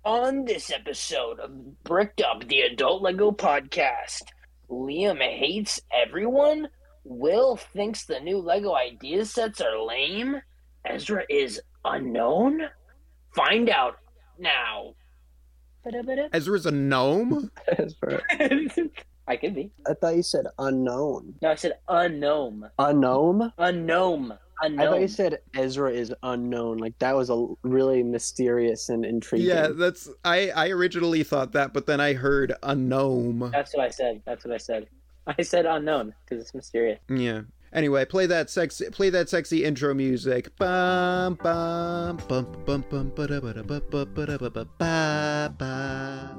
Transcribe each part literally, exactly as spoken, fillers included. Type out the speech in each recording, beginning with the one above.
On this episode of Bricked Up, the Adult Lego Podcast, Liam hates everyone, Will thinks the new Lego idea sets are lame, Ezra is unknown? Find out now. Ezra's a gnome? Ezra. I could be. I thought you said unknown. No, I said unknown. Unknown? Unknown. Unknown. I thought you said Ezra is unknown. Like, that was a really mysterious and intriguing. Yeah, that's... I, I originally thought that, but then I heard a gnome. That's what I said. That's what I said. I said unknown, because it's mysterious. Yeah. Anyway, play that sexy, play that sexy intro music. Bum bum bum bum bum ba da ba da ba ba ba da ba ba ba ba.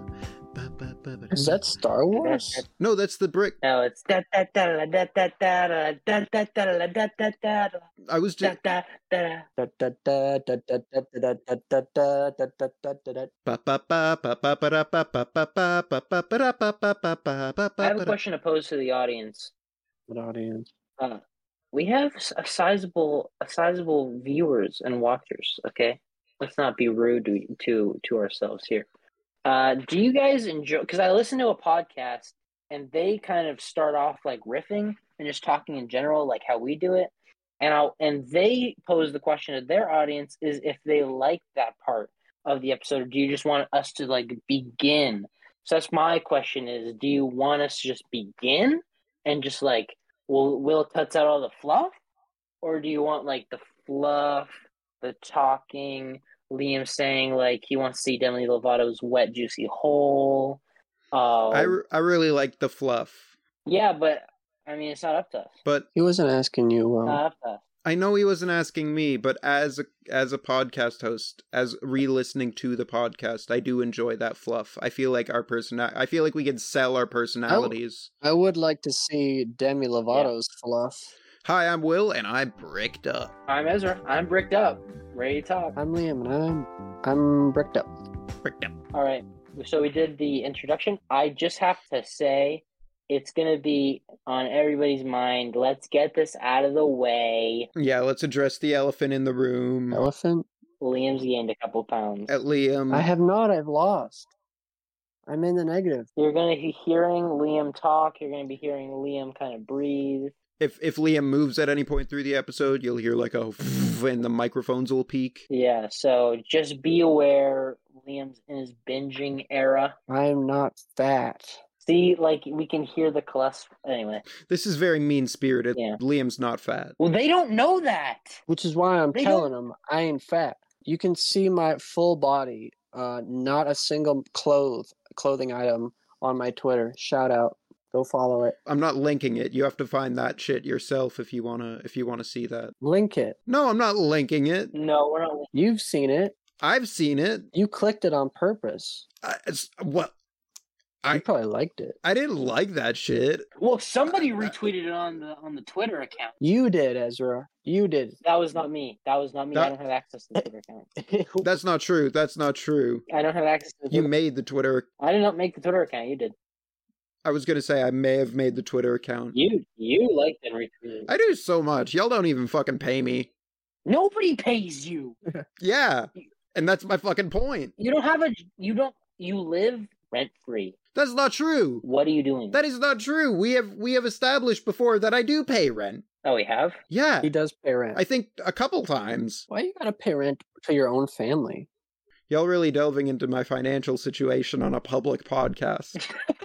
Is that Star Wars? No, that's the brick. No, it's da da da da da da da da da da da da. I was just da da Da da da da da da da da da da da da da da da. ba ba ba ba ba ba da ba ba ba ba ba ba ba da ba ba ba ba ba. I have a question to pose to the audience. What audience? Uh, we have a sizable, a sizable viewers and watchers. Okay, let's not be rude to to, to ourselves here. Uh, do you guys enjoy? Because I listen to a podcast and they kind of start off like riffing and just talking in general, like how we do it. And I'll and they pose the question to their audience is if they like that part of the episode, or do you just want us to like begin? So that's my question: is do you want us to just begin and just like Will Will cuts out all the fluff, or do you want like the fluff, the talking, Liam saying like he wants to see Demi Lovato's wet juicy hole? Uh, I, I really like the fluff. Yeah, but I mean it's not up to us. But He wasn't asking you. Um, Not up to us. I know he wasn't asking me, but as a, as a podcast host, as re-listening to the podcast, I do enjoy that fluff. I feel like our person, I feel like we can sell our personalities. I would like to see Demi Lovato's fluff. Hi, I'm Will, and I'm bricked up. I'm Ezra. I'm bricked up, ready to talk. I'm Liam, and I'm I'm bricked up. Bricked up. All right. So we did the introduction. I just have to say, it's gonna be on everybody's mind. Let's get this out of the way. Yeah, let's address the elephant in the room. Elephant? Liam's gained a couple pounds. At Liam. I have not. I've lost. I'm in the negative. You're going to be hearing Liam talk. You're going to be hearing Liam kind of breathe. If if Liam moves at any point through the episode, you'll hear like a and the microphones will peak. Yeah, so just be aware Liam's in his binging era. I'm not fat. See, like, we can hear the cholesterol. Anyway. This is very mean-spirited. Yeah. Liam's not fat. Well, they don't know that. Which is why I'm They telling them I ain't fat. You can see my full body, uh, not a single cloth clothing item on my Twitter. Shout out. Go follow it. I'm not linking it. You have to find that shit yourself if you wanna if you wanna see that. Link it. No, I'm not linking it. No, we're not. You've seen it. I've seen it. You clicked it on purpose. I, it's, what? I- You probably liked it. I didn't like that shit. Well, somebody retweeted it on the on the Twitter account. You did, Ezra. You did. That was not me. That was not me. That- I don't have access to the Twitter account. That's not true. That's not true. I don't have access to the You Twitter. made the Twitter. I did not make the Twitter account. You did. I was gonna say I may have made the Twitter account. You you liked and retweeted. I do so much. Y'all don't even fucking pay me. Nobody pays you. Yeah. And that's my fucking point. You don't have a. You don't. You live rent free. That's not true. What are you doing? That is not true. We have we have established before that I do pay rent. Oh, we have. Yeah. He does pay rent. I think a couple times. Why you gotta pay rent to your own family? Y'all really delving into my financial situation on a public podcast.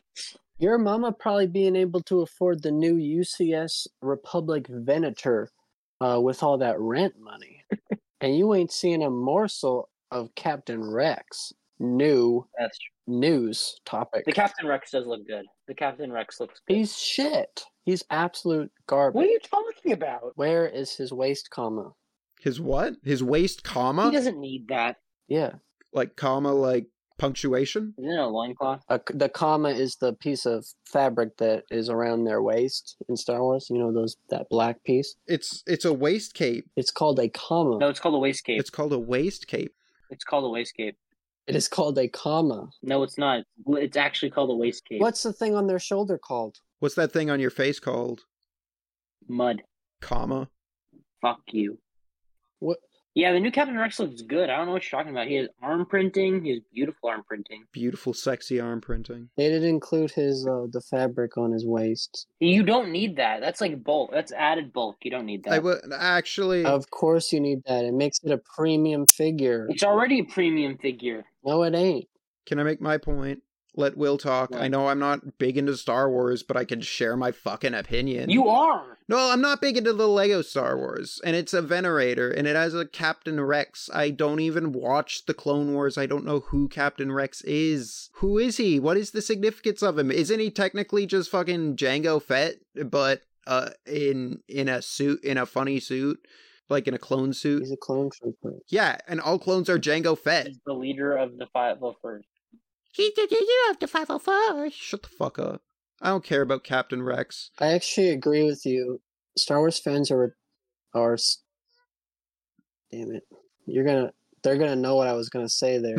Your mama probably being able to afford the new U C S Republic Venator uh, with all that rent money. And you ain't seeing a morsel of Captain Rex new That's true. news topic. The Captain Rex does look good. The Captain Rex looks good. He's shit. He's absolute garbage. What are you talking about? Where is his waist comma? His what? His waist comma? He doesn't need that. Yeah. Like comma like punctuation? Isn't it a loincloth? Uh, the comma is the piece of fabric that is around their waist in Star Wars. You know those that black piece. It's it's a waist cape. It's called a comma. No, it's called a waist cape. It's called a waist cape. It's called a waist cape. It is called a comma. No, it's not. It's actually called a waist cape. What's the thing on their shoulder called? What's that thing on your face called? Mud. Comma. Fuck you. What? Yeah, the new Captain Rex looks good. I don't know what you're talking about. He has arm printing. He has beautiful arm printing. Beautiful, sexy arm printing. They did include his uh, the fabric on his waist. You don't need that. That's like bulk. That's added bulk. You don't need that. I would actually. Of course you need that. It makes it a premium figure. It's already a premium figure. No, it ain't. Can I make my point? Let Will talk. What? I know I'm not big into Star Wars, but I can share my fucking opinion. You are. No, I'm not big into the Lego Star Wars, and it's a Venerator, and it has a Captain Rex. I don't even watch the Clone Wars. I don't know who Captain Rex is. Who is he? What is the significance of him? Isn't he technically just fucking Jango Fett, but uh, in in a suit, in a funny suit? Like in a clone suit? He's a clone trooper. Yeah, and all clones are Jango Fett. He's the leader of the five oh first. He's the leader of the five oh four. Shut the fuck up. I don't care about Captain Rex. I actually agree with you. Star Wars fans are are. s- Damn it! You're gonna. They're gonna know what I was gonna say there.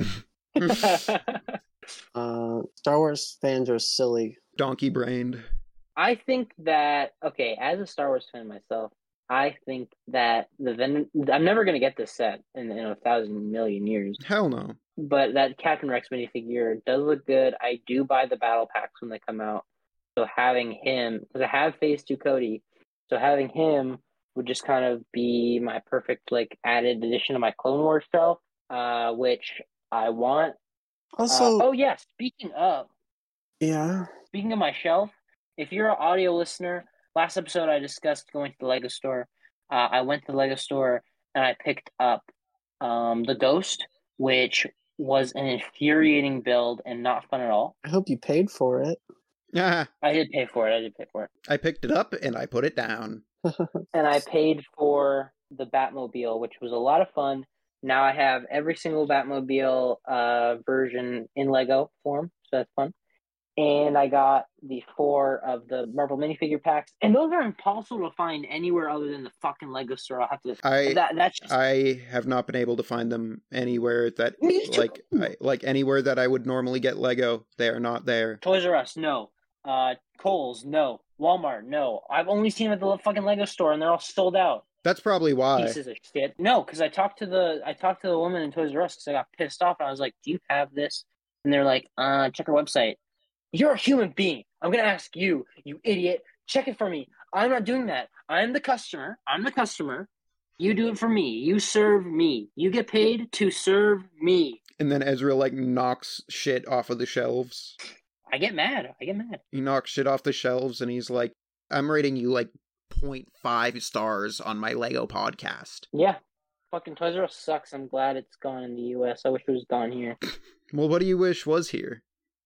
Uh, Star Wars fans are silly. Donkey brained. I think that okay, as a Star Wars fan myself, I think that the Ven- I'm never gonna get this set in, in a thousand million years. Hell no. But that Captain Rex minifigure does look good. I do buy the battle packs when they come out. So having him, because I have Phase Two Cody, so having him would just kind of be my perfect like added addition to my Clone Wars shelf, uh, which I want. Also, Uh, oh yeah, speaking of yeah. speaking of my shelf, if you're an audio listener, last episode I discussed going to the Lego store. Uh, I went to the Lego store and I picked up um, the Ghost, which was an infuriating build and not fun at all. I hope you paid for it. Yeah. I did pay for it. I did pay for it. I picked it up and I put it down. And I paid for the Batmobile, which was a lot of fun. Now I have every single Batmobile uh, version in Lego form, so that's fun. And I got the four of the Marvel minifigure packs, and those are impossible to find anywhere other than the fucking Lego store. I'll have to. I that that's just, I have not been able to find them anywhere that Me too. like I, like anywhere that I would normally get Lego. They are not there. Toys R Us, no. Uh, Kohl's, no. Walmart, no. I've only seen them at the fucking Lego store, and they're all sold out. That's probably why. Pieces of shit. No, because I talked to the I talked to the woman in Toys R Us because I got pissed off, and I was like, "Do you have this?" And they're like, "Uh, check our website." You're a human being. I'm gonna ask you, you idiot. Check it for me. I'm not doing that. I'm the customer. I'm the customer. You do it for me. You serve me. You get paid to serve me. And then Ezra like knocks shit off of the shelves. I get mad. I get mad. He knocks shit off the shelves and he's like, I'm rating you like zero point five stars on my Lego podcast. Yeah. Fucking Toys R Us sucks. I'm glad it's gone in the U S. I wish it was gone here. Well, what do you wish was here?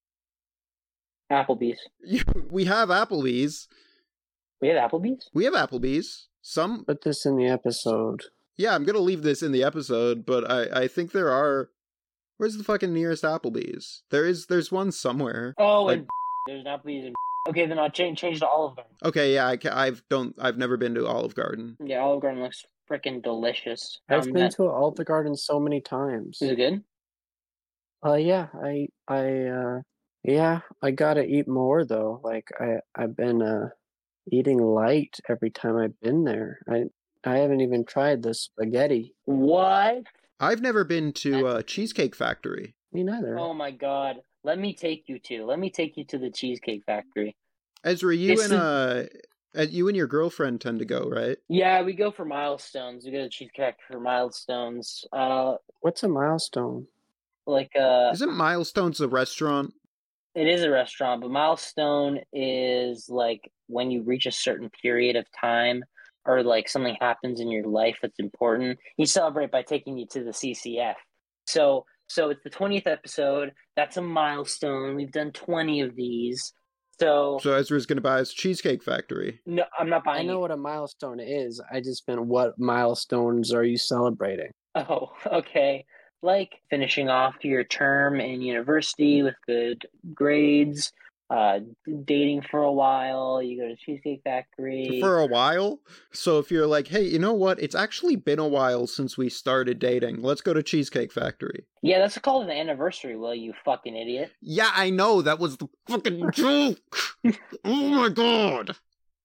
Applebee's. We have Applebee's. We have Applebee's? We have Applebee's. Some. Put this in the episode. Yeah, I'm gonna leave this in the episode, but I, I think there are. Where's the fucking nearest Applebee's? There is. There's one somewhere. Oh, Like- and there's an Applebee's. In... Okay, then I'll change change to Olive Garden. Okay, yeah, I, ca- I've don't. I've never been to Olive Garden. Yeah, Olive Garden looks freaking delicious. I've Um, been that- to Olive Garden so many times. Is it good? Uh, yeah, I, I, uh, yeah, I gotta eat more though. Like I, I've been uh eating light every time I've been there. I, I haven't even tried the spaghetti. What? I've never been to uh, Cheesecake Factory. Me neither. Oh my god. Let me take you to. Let me take you to the Cheesecake Factory. Ezra, you It's and uh, uh, you and your girlfriend tend to go, right? Yeah, we go for milestones. We go to Cheesecake Factory for milestones. Uh, What's a milestone? like uh, Isn't Milestones a restaurant? it is a restaurant, but milestone is like when you reach a certain period of time, or like something happens in your life that's important. You celebrate by taking you to the C C F. So, so it's the twentieth episode. That's a milestone. We've done twenty of these. So, So Ezra's gonna buy us Cheesecake Factory. no, I'm not buying. I know it. what a milestone is. I just meant what milestones are you celebrating? Oh, okay. Like finishing off your term in university with good grades, uh, dating for a while, you go to Cheesecake Factory. For a while. So if you're like, hey, you know what? It's actually been a while since we started dating. Let's go to Cheesecake Factory. Yeah, that's called an anniversary, Will, you fucking idiot. Yeah, I know. That was the fucking joke. Oh my god.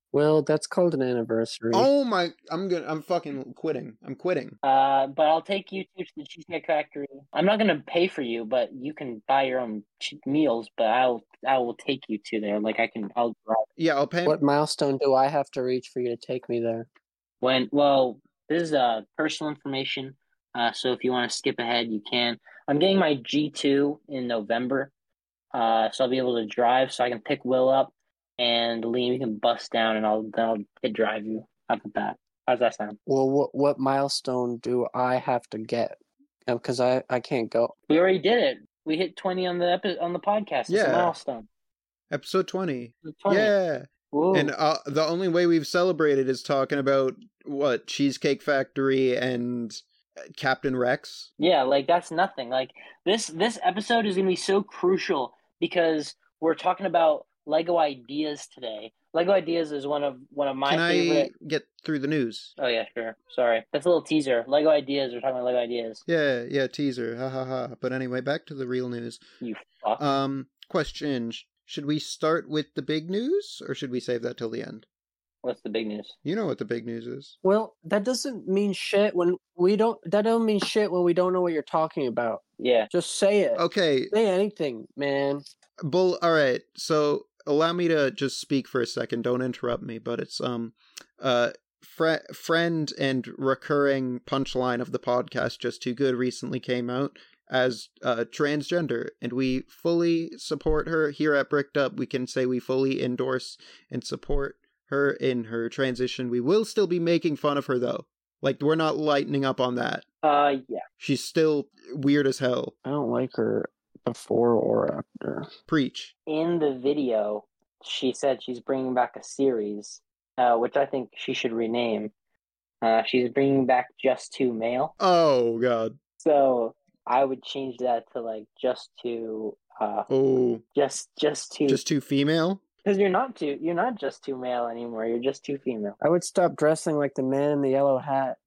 Well, that's called an anniversary. Oh my! I'm gonna. I'm fucking quitting. I'm quitting. Uh, but I'll take you to the Cheesecake Factory. I'm not gonna pay for you, but you can buy your own che- meals. But I'll I will take you to there. Like I can. I'll drive. Yeah, I'll pay. What milestone do I have to reach for you to take me there? When well, this is uh personal information. Uh, so if you want to skip ahead, you can. I'm getting my G two in November. Uh, so I'll be able to drive. So I can pick Will up, and Liam, you can bust down, and I'll then I'll hit drive you off the bat. How's that sound? Well, what what milestone do I have to get? Because I, I can't go. We already did it. We hit twenty on the epi- on the podcast. It's Yeah. a milestone. Episode twenty. twenty. Yeah. Whoa. And uh, the only way we've celebrated is talking about what Cheesecake Factory and Captain Rex. Yeah, like that's nothing. Like this this episode is gonna be so crucial because we're talking about Lego ideas today. Lego ideas is one of one of my Can favorite. I get through the news? Oh yeah, sure. Sorry, that's a little teaser. Lego ideas. We're talking about Lego ideas. Yeah, yeah, teaser. Ha ha ha. But anyway, back to the real news. You fuck. Um, question: should we start with the big news, or should we save that till the end? What's the big news? You know what the big news is. Well, that doesn't mean shit when we don't. That don't mean shit when we don't know what you're talking about. Yeah. Just say it. Okay, Say anything, man. Bull. All right. So allow me to just speak for a second. Don't interrupt me. But it's um, uh, fr- friend and recurring punchline of the podcast, Just Too Good, recently came out as uh, transgender, and we fully support her here at Bricked Up. We can say we fully endorse and support her in her transition. We will still be making fun of her though. Like, we're not lightening up on that. Uh, yeah. She's still weird as hell. I don't like her before or after. Preach. In the video, she said she's bringing back a series, uh, which I think she should rename. Uh, she's bringing back Just Two Male. Oh god. So I would change that to like Just Two. Uh, Oh. just just two. Just too female? Because you're not too. You're not just two male anymore. You're just two female. I would stop dressing like the man in the yellow hat.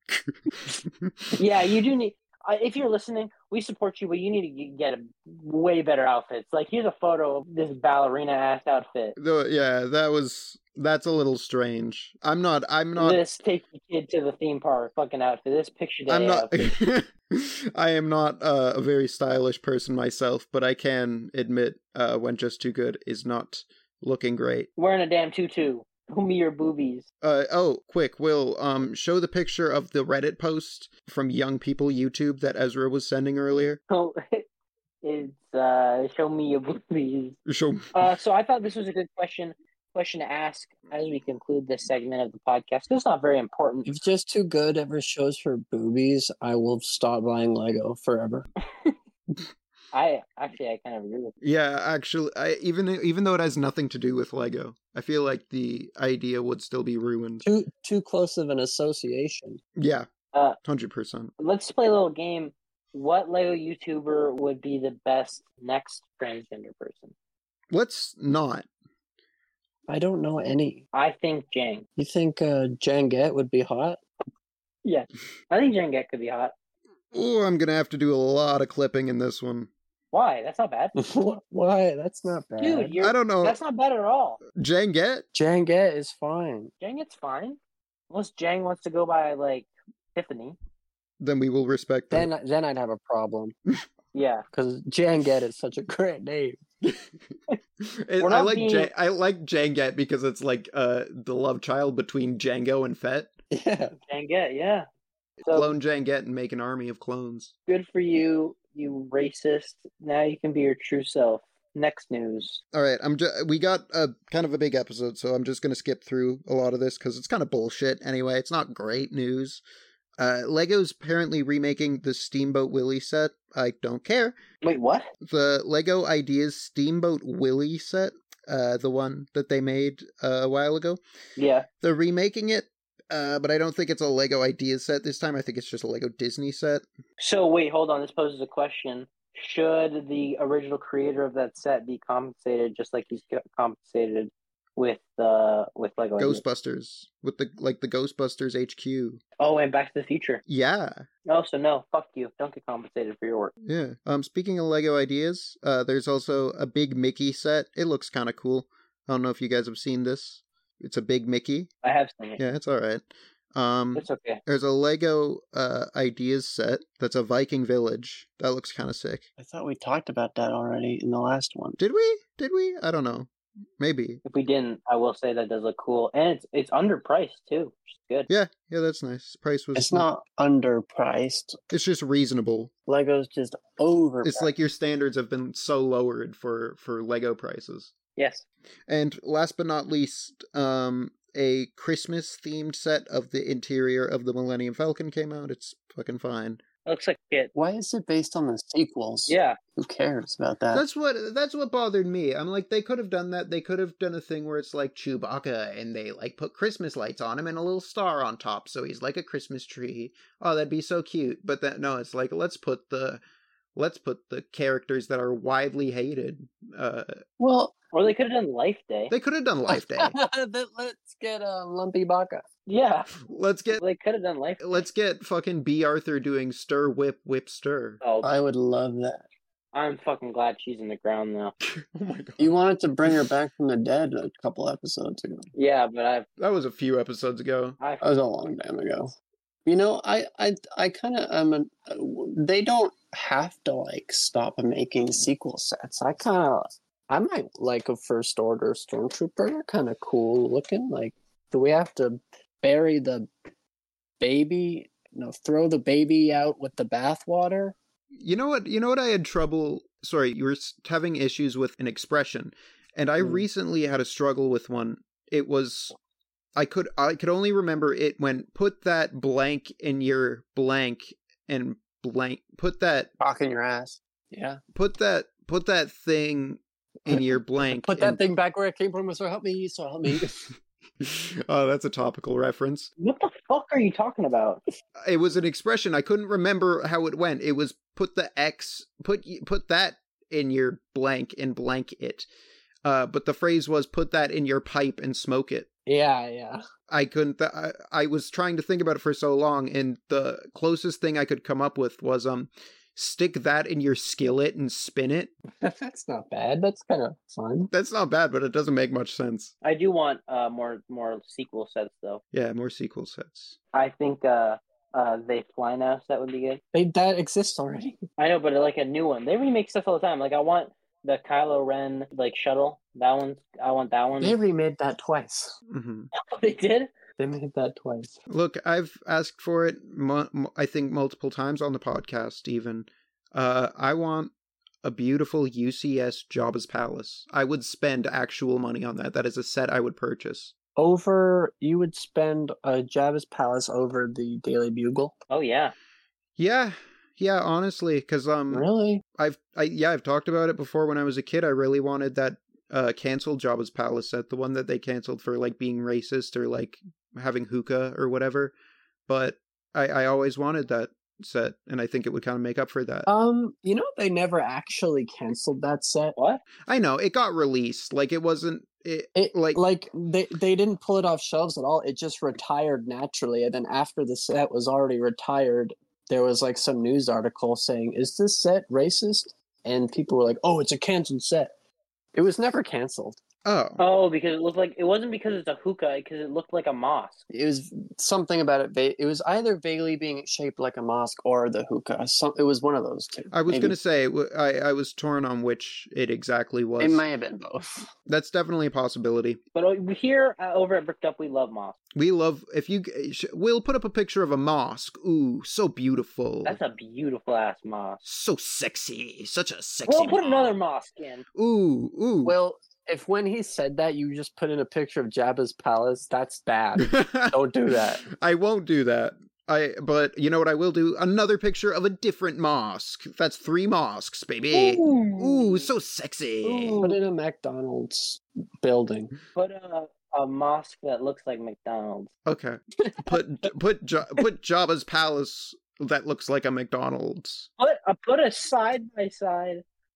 Yeah, you do need. Uh, if you're listening, we support you, but you need to get a way better outfits. Like here's a photo of this ballerina ass outfit. Though, yeah, that was that's a little strange. I'm not. I'm not. This take your kid to the theme park fucking outfit. This picture day I'm not. outfit. I am not uh, a very stylish person myself, but I can admit uh, when Just Too Good is not looking great. Wearing a damn tutu. Show me your boobies. Uh oh, quick, Will, um, show the picture of the Reddit post from Young People YouTube that Ezra was sending earlier. Oh, it's uh, show me your boobies. Show. Uh, so I thought this was a good question question to ask as we conclude this segment of the podcast. It's not very important. If Just Too Good ever shows her boobies, I will stop buying Lego forever. I actually I kind of agree with you. Yeah, actually, I, even even though it has nothing to do with Lego, I feel like the idea would still be ruined. Too too close of an association. Yeah, Uh, hundred percent. let's play a little game. What Lego YouTuber would be the best next transgender person? Let's not. I don't know any. I think Jang. You think uh, Janget would be hot? Yeah, I think Janget could be hot. Oh, I'm gonna have to do a lot of clipping in this one. Why? That's not bad, Why? That's not bad. dude. You're, I don't know. That's not bad at all. Janget? Janget is fine. Janget's fine, unless Jang wants to go by like Tiffany. Then we will respect that. Then then I'd have a problem Yeah, because Janget is such a great name. It- We're I not like being- Jan- I like Janget because it's like uh the love child between Django and Fett. Yeah. Janget. Yeah. So Clone Janget and make an army of clones. good for you, you racist. Now you can be your true self. Next news. All right, I'm just we got a kind of a big episode, so I'm just gonna skip through a lot of this because it's kind of bullshit. Anyway, it's not great news. Uh, Lego's apparently remaking the Steamboat Willie set. I don't care. Wait, what? The Lego Ideas Steamboat Willie set, uh, the one that they made uh, a while ago. Yeah. They're remaking it, uh, but I don't think it's a Lego Ideas set this time. I think it's just a Lego Disney set. So wait, hold on. This poses a question. Should the original creator of that set be compensated just like he's co- compensated with uh with Lego Ideas? Ghostbusters with the like the Ghostbusters H Q. Oh, and Back to the Future. Yeah, Oh, so no, fuck you. Don't get compensated for your work. yeah. Um, speaking of Lego Ideas, uh, there's also a big Mickey set. It looks kind of cool. I don't know if you guys have seen this. It's a big Mickey. I have seen it. Yeah, it's all right. Um, It's okay. there's a Lego uh, Ideas set that's a Viking village. That looks kind of sick. I thought we talked about that already in the last one. Did we? Did we? I don't know. Maybe. If we didn't, I will say that does look cool, and it's it's underpriced too, which is good. Yeah, yeah, that's nice. Price was. It's not underpriced. It's just reasonable. Lego's just overpriced. It's like your standards have been so lowered for for Lego prices. Yes. And last but not least, um, a Christmas themed set of the interior of the Millennium Falcon came out. It's fucking fine. It looks like it. Why is it based on the sequels? Yeah. Who cares about that? That's what that's what bothered me. I'm like, they could have done that. They could have done a thing where it's like Chewbacca and they like put Christmas lights on him and a little star on top, so he's like a Christmas tree. Oh, that'd be so cute. But that no, it's like let's put the let's put the characters that are widely hated. Uh, well, Or they could have done Life Day. they could have done Life Day. let's get a um, Lumpy Baka. Yeah. Let's get They could have done Life Day. let's get fucking B. Arthur doing stir whip whip stir. Oh, I would love that. I'm fucking glad she's in the ground now. Oh my god. You wanted to bring her back from the dead a couple episodes ago. Yeah, but I've That was a few episodes ago. I That was a long time ago. You know, I I I kind of I'm a. They don't have to like stop making sequel sets. I kind of I might like a First Order Stormtrooper. They're kind of cool looking. Like, do we have to bury the baby? No, throw the baby out with the bathwater. You know what? You know what I had trouble. Sorry, you were having issues with an expression, and I mm. recently had a struggle with one. It was, I could I could only remember it when put that blank in your blank and blank. Put that cock in your ass. Yeah. Put that put that thing in your blank. Put that and... thing back where it came from. So help me. So help me. Oh, that's a topical reference. What the fuck are you talking about? It was an expression. I couldn't remember how it went. It was put the X, put put that in your blank and blank it. Uh, but the phrase was put that in your pipe and smoke it. Yeah, yeah. I couldn't. Th- I, I was trying to think about it for so long, and the closest thing I could come up with was um, stick that in your skillet and spin it. That's not bad. That's kind of fun. That's not bad, but it doesn't make much sense. I do want uh more more sequel sets though. Yeah, more sequel sets. I think uh uh They Fly Now set would be good. They that exists already. I know, but like a new one. They remake stuff all the time. Like I want the Kylo Ren like shuttle. That one's I want that one. They remade that twice. Mm-hmm. They did? They made that twice. Look, I've asked for it, mo- I think, multiple times on the podcast, even. Uh, I want a beautiful U C S Jabba's Palace. I would spend actual money on that. That is a set I would purchase. Over, you would spend a Jabba's Palace over the Daily Bugle? Oh, yeah. Yeah. Yeah, honestly, because, um... Really? I've, I, yeah, I've talked about it before when I was a kid. I really wanted that uh, canceled Jabba's Palace set, the one that they canceled for, like, being racist or, like, having hookah or whatever. But I, I always wanted that set, and I think it would kind of make up for that. Um, you know, they never actually canceled that set. What? I know, it got released. Like, it wasn't... It, it like, like they, they didn't pull it off shelves at all. It just retired naturally. And then after the set was already retired, there was, like, some news article saying, is this set racist? And people were like, oh, it's a canceled set. It was never canceled. Oh. Oh, because it looked like it wasn't because it's a hookah, because it looked like a mosque. It was something about it. Va- it was either vaguely being shaped like a mosque or the hookah. Some, it was one of those two. I was Maybe. going to say, I, I was torn on which it exactly was. It may have been both. That's definitely a possibility. But here uh, over at Bricked Up, we love mosques. We love, if you, we'll put up a picture of a mosque. Ooh, so beautiful. That's a beautiful ass mosque. So sexy. Such a sexy We'll put mosque. another mosque in. Ooh, ooh. Well, if when he said that you just put in a picture of Jabba's palace, that's bad. Don't do that. I won't do that. I. But you know what I will do? Another picture of a different mosque. That's three mosques, baby. Ooh, Ooh so sexy. Ooh. Put in a McDonald's building. Put a, a mosque that looks like McDonald's. Okay. Put put put Jabba's palace that looks like a McDonald's. Put a, put a side by side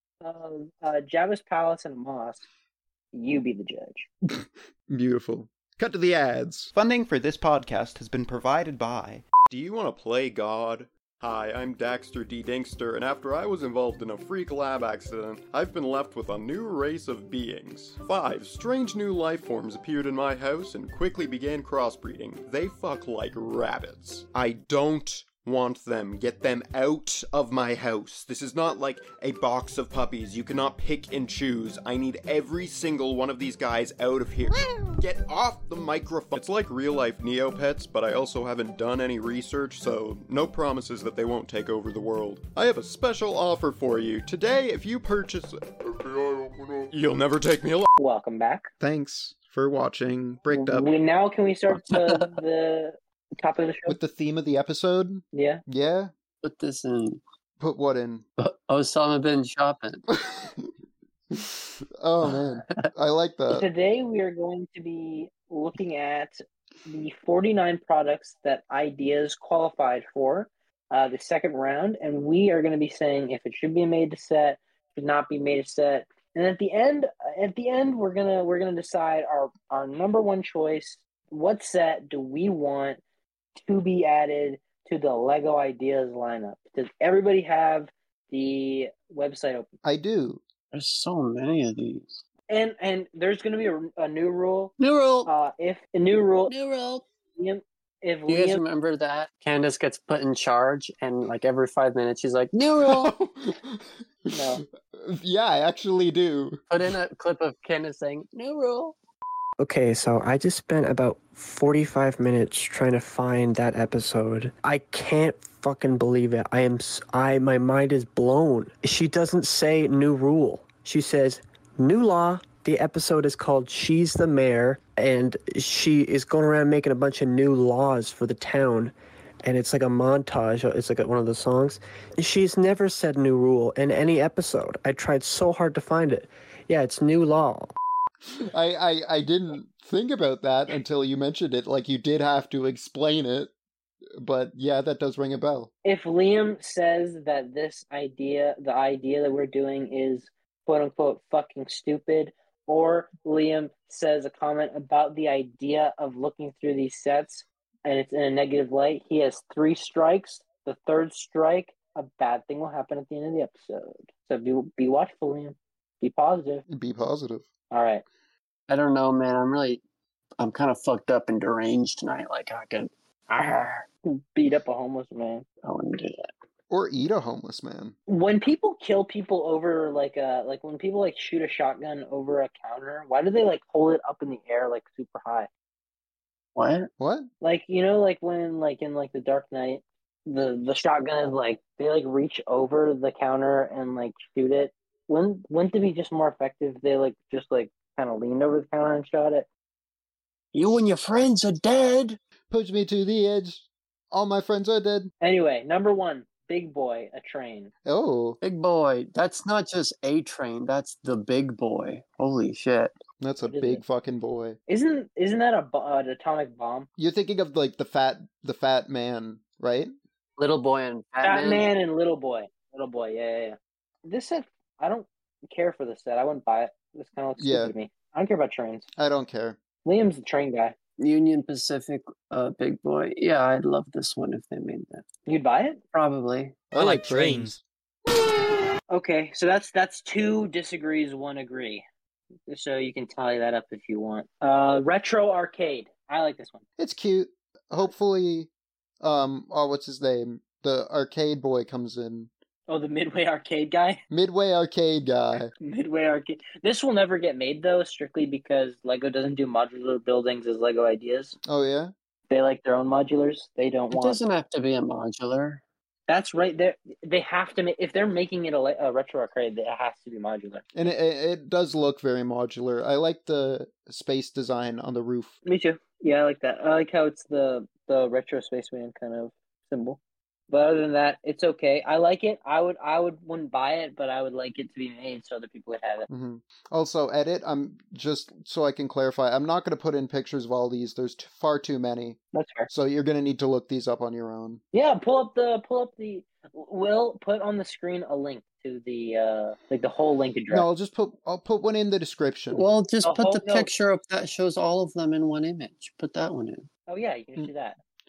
of uh, Jabba's palace and a mosque. You be the judge. Beautiful. Cut to the ads. Funding for this podcast has been provided by... Do you want to play God? Hi, I'm Daxter D. Dinkster, and after I was involved in a freak lab accident, I've been left with a new race of beings. Five strange new life forms appeared in my house and quickly began crossbreeding. They fuck like rabbits. I don't want them. Get them out of my house. This is not like a box of puppies. You cannot pick and choose. I need every single one of these guys out of here. Get off the microphone. It's like real life Neopets, but I also haven't done any research, so no promises that they won't take over the world. I have a special offer for you. Today, if you purchase... You'll never take me alive. Welcome back. Thanks for watching Bricked Up. We, now can we start the, the topic of the show? With the theme of the episode? Yeah. Yeah? Put this in. Put what in? Osama bin shopping. Oh, man. I like that. Today we are going to be looking at the forty-nine products that Ideas qualified for uh, the second round, and we are going to be saying if it should be made to set, should not be made to set, and at the end, at the end, we're gonna we're gonna decide our our number one choice. What set do we want to be added to the Lego Ideas lineup? Does everybody have the website open? I do. There's so many of these. And and there's going to be a, a new rule. New rule. Uh, if a new rule, New rule. Liam, if Do you guys Liam, remember that? Candace gets put in charge, and like every five minutes, she's like, "New rule." No. Yeah, I actually do. Put in a clip of Candace saying, "New rule." Okay, so I just spent about forty-five minutes trying to find that episode. I can't fucking believe it. I am, s- I, my mind is blown. She doesn't say new rule. She says new law. The episode is called She's the Mayor, and she is going around making a bunch of new laws for the town. And it's like a montage. It's like one of the songs. She's never said new rule in any episode. I tried so hard to find it. Yeah, it's new law. I, I, I didn't think about that until you mentioned it. Like, you did have to explain it. But yeah, that does ring a bell. if Liam says that this idea, the idea that we're doing is quote unquote fucking stupid, or Liam says a comment about the idea of looking through these sets and it's in a negative light, he has three strikes. The third strike, a bad thing will happen at the end of the episode. So be be watchful, Liam. Be positive. Be positive. All right. I don't know, man. I'm really, I'm kind of fucked up and deranged tonight. Like I can, Arr, Beat up a homeless man. I wouldn't do that. Or eat a homeless man. When people kill people over like a like when people like shoot a shotgun over a counter, why do they like hold it up in the air like super high? What? What? Like, you know, like when like in like the Dark Knight, the the shotgun is like they like reach over the counter and like shoot it. Wouldn't wouldn't it be just more effective if they like just like kind of leaned over the counter and shot it? You and your friends are dead. Push me to the edge. All my friends are dead. Anyway, number one, Big Boy, a train. Oh, Big boy. That's not just a train. That's the big boy. Holy shit. that's a What is big it? fucking boy. Isn't isn't that a bo- an atomic bomb? You're thinking of like the fat, the fat man, right? Little boy and Fat, Fat Man. Man and Little Boy. Little Boy, yeah, yeah, yeah. This set, I don't care for this set. I wouldn't buy it. This kind of looks Yeah. stupid to me. I don't care about trains. I don't care. Liam's the train guy. Union Pacific, uh, big boy. Yeah, I'd love this one if they made that. You'd buy it? Probably. I like trains. Okay, so that's that's two disagrees, one agree. So you can tally that up if you want. Uh, Retro Arcade. I like this one. It's cute. Hopefully, um, oh, what's his name? The arcade boy comes in. Oh, the Midway Arcade guy? Midway arcade guy. Midway Arcade. This will never get made, though, strictly because LEGO doesn't do modular buildings as LEGO Ideas. Oh yeah. They like their own modulars. They don't It want... doesn't have to be a modular. That's right. They they have to make... If they're making it a, le- a Retro Arcade, it has to be modular. And it, it it does look very modular. I like the space design on the roof. Me too. Yeah, I like that. I like how it's the, the Retro Spaceman kind of symbol. But other than that, it's okay. I like it. I would, I would, wouldn't buy it, but I would like it to be made so other people would have it. hmm Also, edit. I'm just so I can clarify. I'm not going to put in pictures of all these. There's t- far too many. That's fair. So you're going to need to look these up on your own. Yeah, pull up the, pull up the. Will put on the screen a link to the, uh, like the whole link address. No, I'll just put I'll put one in the description. Well, just Oh, put the no. picture up that shows all of them in one image. Put that one in. Oh yeah, you can just do that.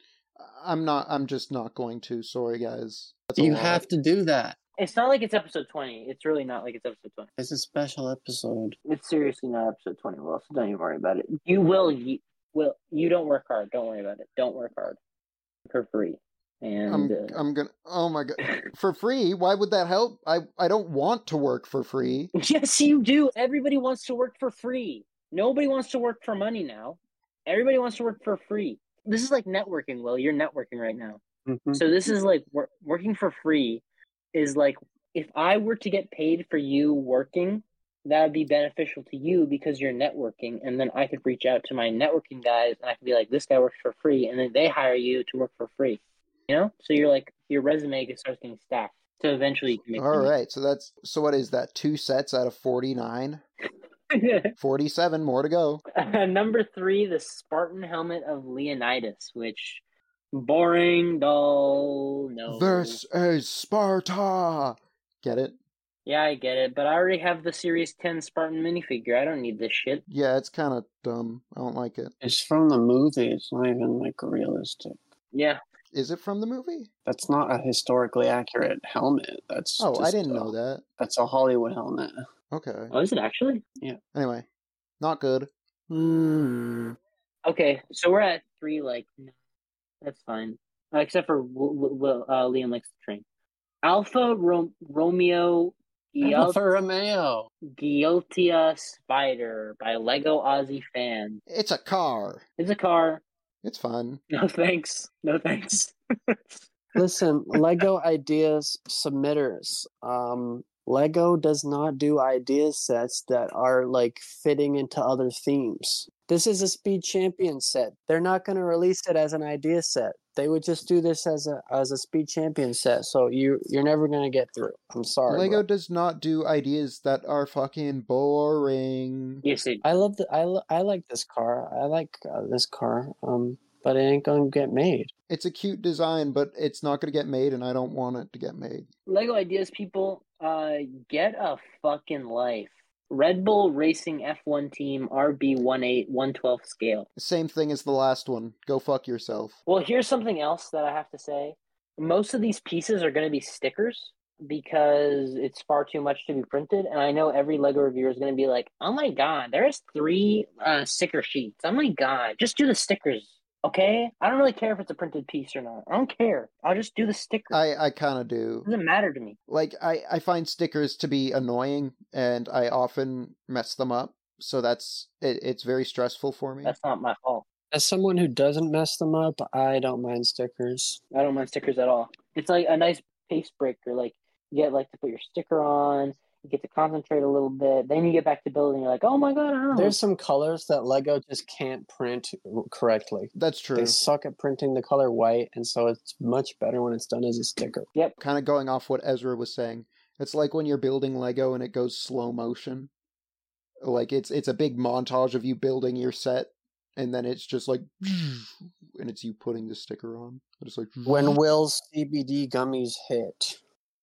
I'm not. I'm just not going to. Sorry, guys. That's a You lot. have to do that. It's not like it's episode twenty. It's really not like it's episode twenty. It's a special episode. It's seriously not episode twenty, Will, so don't even worry about it. You will, you, will, you don't work hard. Don't worry about it. Don't work hard. For free. And I'm. uh, I'm gonna. Oh my god. For free? Why would that help? I. I don't want to work for free. yes, you do. Everybody wants to work for free. Nobody wants to work for money now. Everybody wants to work for free. This is like networking, Will. You're networking right now. Mhm. So this is like wor- working for free is like if I were to get paid for you working, that would be beneficial to you because you're networking, and then I could reach out to my networking guys and I could be like, this guy works for free, and then they hire you to work for free. You know? So you're like your resume starts getting stacked. So eventually you can make All money. right. So that's. So what is that? Two sets out of forty-nine. forty-seven more to go. Uh, number three, the Spartan helmet of Leonidas, which boring, dull, no. This is Sparta. Get it? Yeah, I get it, but I already have the Series ten Spartan minifigure. I don't need this shit. Yeah, it's kind of dumb. I don't like it. It's from the movie. It's not even like realistic. Yeah. Is it from the movie? That's not a historically accurate helmet. That's Oh, I just didn't a- know that. That's a Hollywood helmet. Okay. Oh, is it actually? Anyway, not good. Hmm. Okay, so we're at three, like, no, that's fine. Uh, except for w- w- w- uh, Liam likes the train. Alpha Ro- Romeo Alfa Gialt- Romeo. Gialtia Spider by Lego Aussie fan. It's a car. It's a car. It's fun. No thanks. No thanks. Listen, Lego ideas submitters. Um, Lego does not do idea sets that are like fitting into other themes. This is a Speed Champion set. They're not going to release it as an idea set. They would just do this as a as a Speed Champion set. So you you're never going to get through. I'm sorry. Lego bro. does not do ideas that are fucking boring. Yes, it. I love the I, lo- I like this car. I like uh, this car. Um, but it ain't going to get made. It's a cute design, but it's not going to get made, and I don't want it to get made. Lego ideas, people, uh, get a fucking life. Red Bull Racing F one Team R B eighteen one twelfth scale. Same thing as the last one. Go fuck yourself. Well, here's something else that I have to say. Most of these pieces are going to be stickers because it's far too much to be printed. And I know every Lego reviewer is going to be like, oh my God, there's three uh, sticker sheets. Oh my God, just do the stickers. Okay? I don't really care if it's a printed piece or not. I don't care. I'll just do the sticker. I, I kind of do. It doesn't matter to me. Like, I, I find stickers to be annoying, and I often mess them up. So that's, it, it's very stressful for me. That's not my fault. As someone who doesn't mess them up, I don't mind stickers. I don't mind stickers at all. It's like a nice pace breaker. Like, you get like to put your sticker on, you get to concentrate a little bit, then you get back to building, you're like, oh my God, I don't know. There's some colors that Lego just can't print correctly. That's true. They suck at printing the color white, and so it's much better when it's done as a sticker. Kind of going off what Ezra was saying. It's like when you're building Lego and it goes slow motion. Like, it's it's a big montage of you building your set, and then it's just like, and it's you putting the sticker on. It's like, When Will's C B D gummies hit.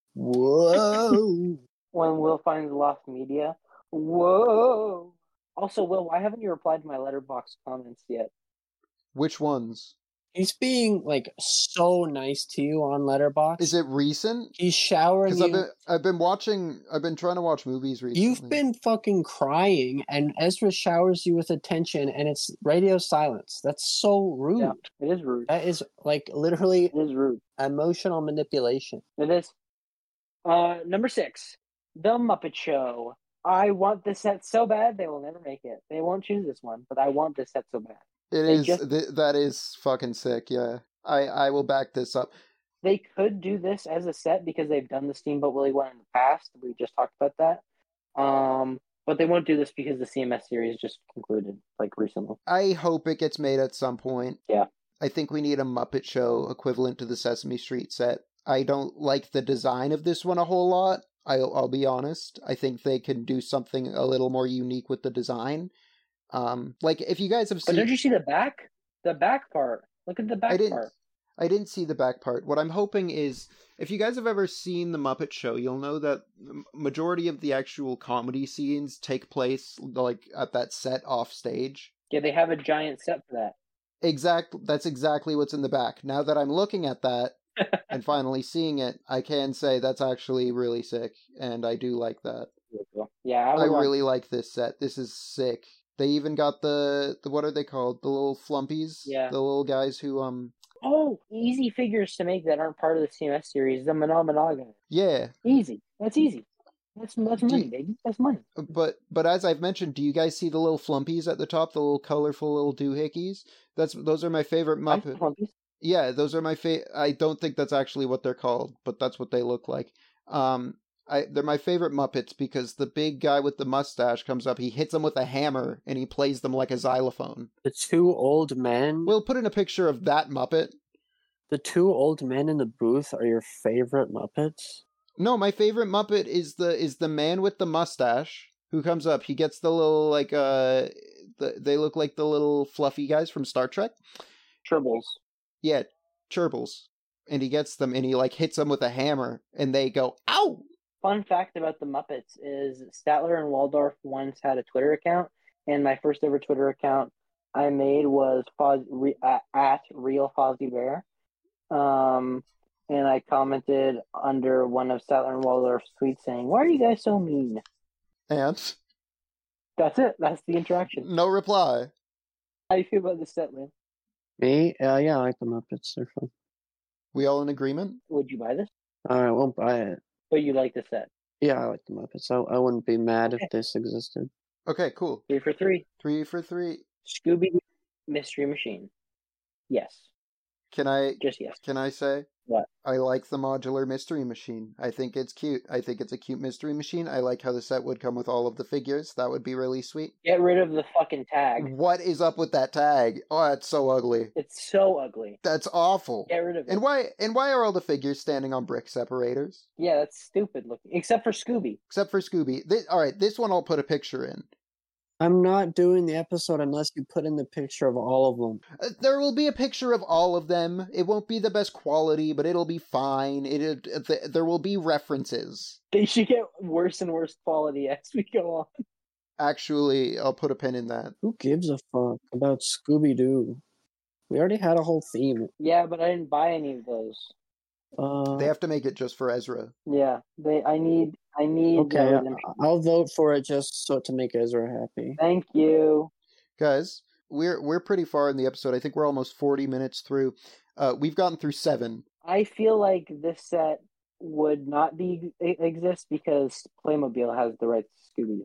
Whoa! When Will finds lost media. Whoa. Also, Will, why haven't you replied to my letterbox comments yet? which ones? He's being like so nice to you on Letterboxd. Is it recent? He's showering Because I've you. been I've been watching. I've been trying to watch movies recently. You've been fucking crying, and Ezra showers you with attention, and it's radio silence. That's so rude. Yeah, it is rude. That is like literally It is rude. emotional manipulation. It is. Uh, number six, The Muppet Show. I want this set so bad they will never make it. They won't choose this one, but I want this set so bad. It They is just- th- that is fucking sick. Yeah, I I will back this up. They could do this as a set because they've done the Steamboat Willie one in the past. We just talked about that. Um, but they won't do this because the C M S series just concluded like recently. I hope it gets made at some point. Yeah. I think we need a Muppet Show equivalent to the Sesame Street set. I don't like the design of this one a whole lot. I'll, I'll be honest. I think they can do something a little more unique with the design. Um, like if you guys have But seen, don't you see the back? The back part. Look at the back I didn't. part. I didn't see the back part. What I'm hoping is, if you guys have ever seen the Muppet Show, you'll know that the majority of the actual comedy scenes take place like at that set off stage. Yeah, they have a giant set for that. Exact. That's exactly what's in the back. Now that I'm looking at that and finally seeing it, I can say that's actually really sick, and I do like that. Yeah, I, I would really want... like this set. This is sick. They even got the, the what are they called? The little flumpies. Yeah. The little guys who um. Oh, easy figures to make that aren't part of the C M S series. The Monomanaga. Yeah. Easy. That's easy. That's that's money, you, baby. That's money. But but as I've mentioned, do you guys see the little flumpies at the top? The little colorful little doohickeys. That's those are my favorite Muppet. Yeah, those are my favorite. I don't think that's actually what they're called, but that's what they look like. Um, I they're my favorite Muppets because the big guy with the mustache comes up, he hits them with a hammer, and he plays them like a xylophone. The two old men. We'll put in a picture of that Muppet. The two old men in the booth are your favorite Muppets? No, my favorite Muppet is the is the man with the mustache who comes up. He gets the little like uh, the, they look like the little fluffy guys from Star Trek. Tribbles. Yeah, Chirbles. And he gets them and he like hits them with a hammer and they go, ow! Fun fact about the Muppets is Statler and Waldorf once had a Twitter account, and my first ever Twitter account I made was Foz, re, uh, at Real Fozzie Bear. Um, and I commented under one of Statler and Waldorf's tweets saying, "Why are you guys so mean?" And? That's it. That's the interaction. No reply. How do you feel about this set, man? Me? Uh, yeah, I like the Muppets. They're fun. We all in agreement? Would you buy this? I won't buy it. But you like the set? Yeah, I like the Muppets. I, I wouldn't be mad Okay. if this existed. Okay, cool. Three for three. Three for three. Scooby Mystery Machine. Yes. Can I Just yes. Can I say? What? I like the modular mystery machine. I think it's cute. I think it's a cute mystery machine. I like how the set would come with all of the figures. That would be really sweet. Get rid of the fucking tag. What is up with that tag? Oh, it's so ugly. It's so ugly. That's awful. Get rid of it. And why and why are all the figures standing on brick separators? Yeah, that's stupid looking. Except for Scooby. Except for Scooby. This, all right, this one I'll put a picture in. I'm not doing the episode unless you put in the picture of all of them. Uh, there will be a picture of all of them. It won't be the best quality, but it'll be fine. It, it th- there will be references. They should get worse and worse quality as we go on. Actually, I'll put a pin in that. Who gives a fuck about Scooby-Doo? We already had a whole theme. Yeah, but I didn't buy any of those. Uh, They have to make it just for Ezra. Yeah, they. I need. I need. okay, those. I'll vote for it just so to make Ezra happy. Thank you. Guys, we're we're pretty far in the episode. I think we're almost forty minutes through. Uh, we've gotten through seven. I feel like this set would not be exist because Playmobil has the rights to Scooby-Doo.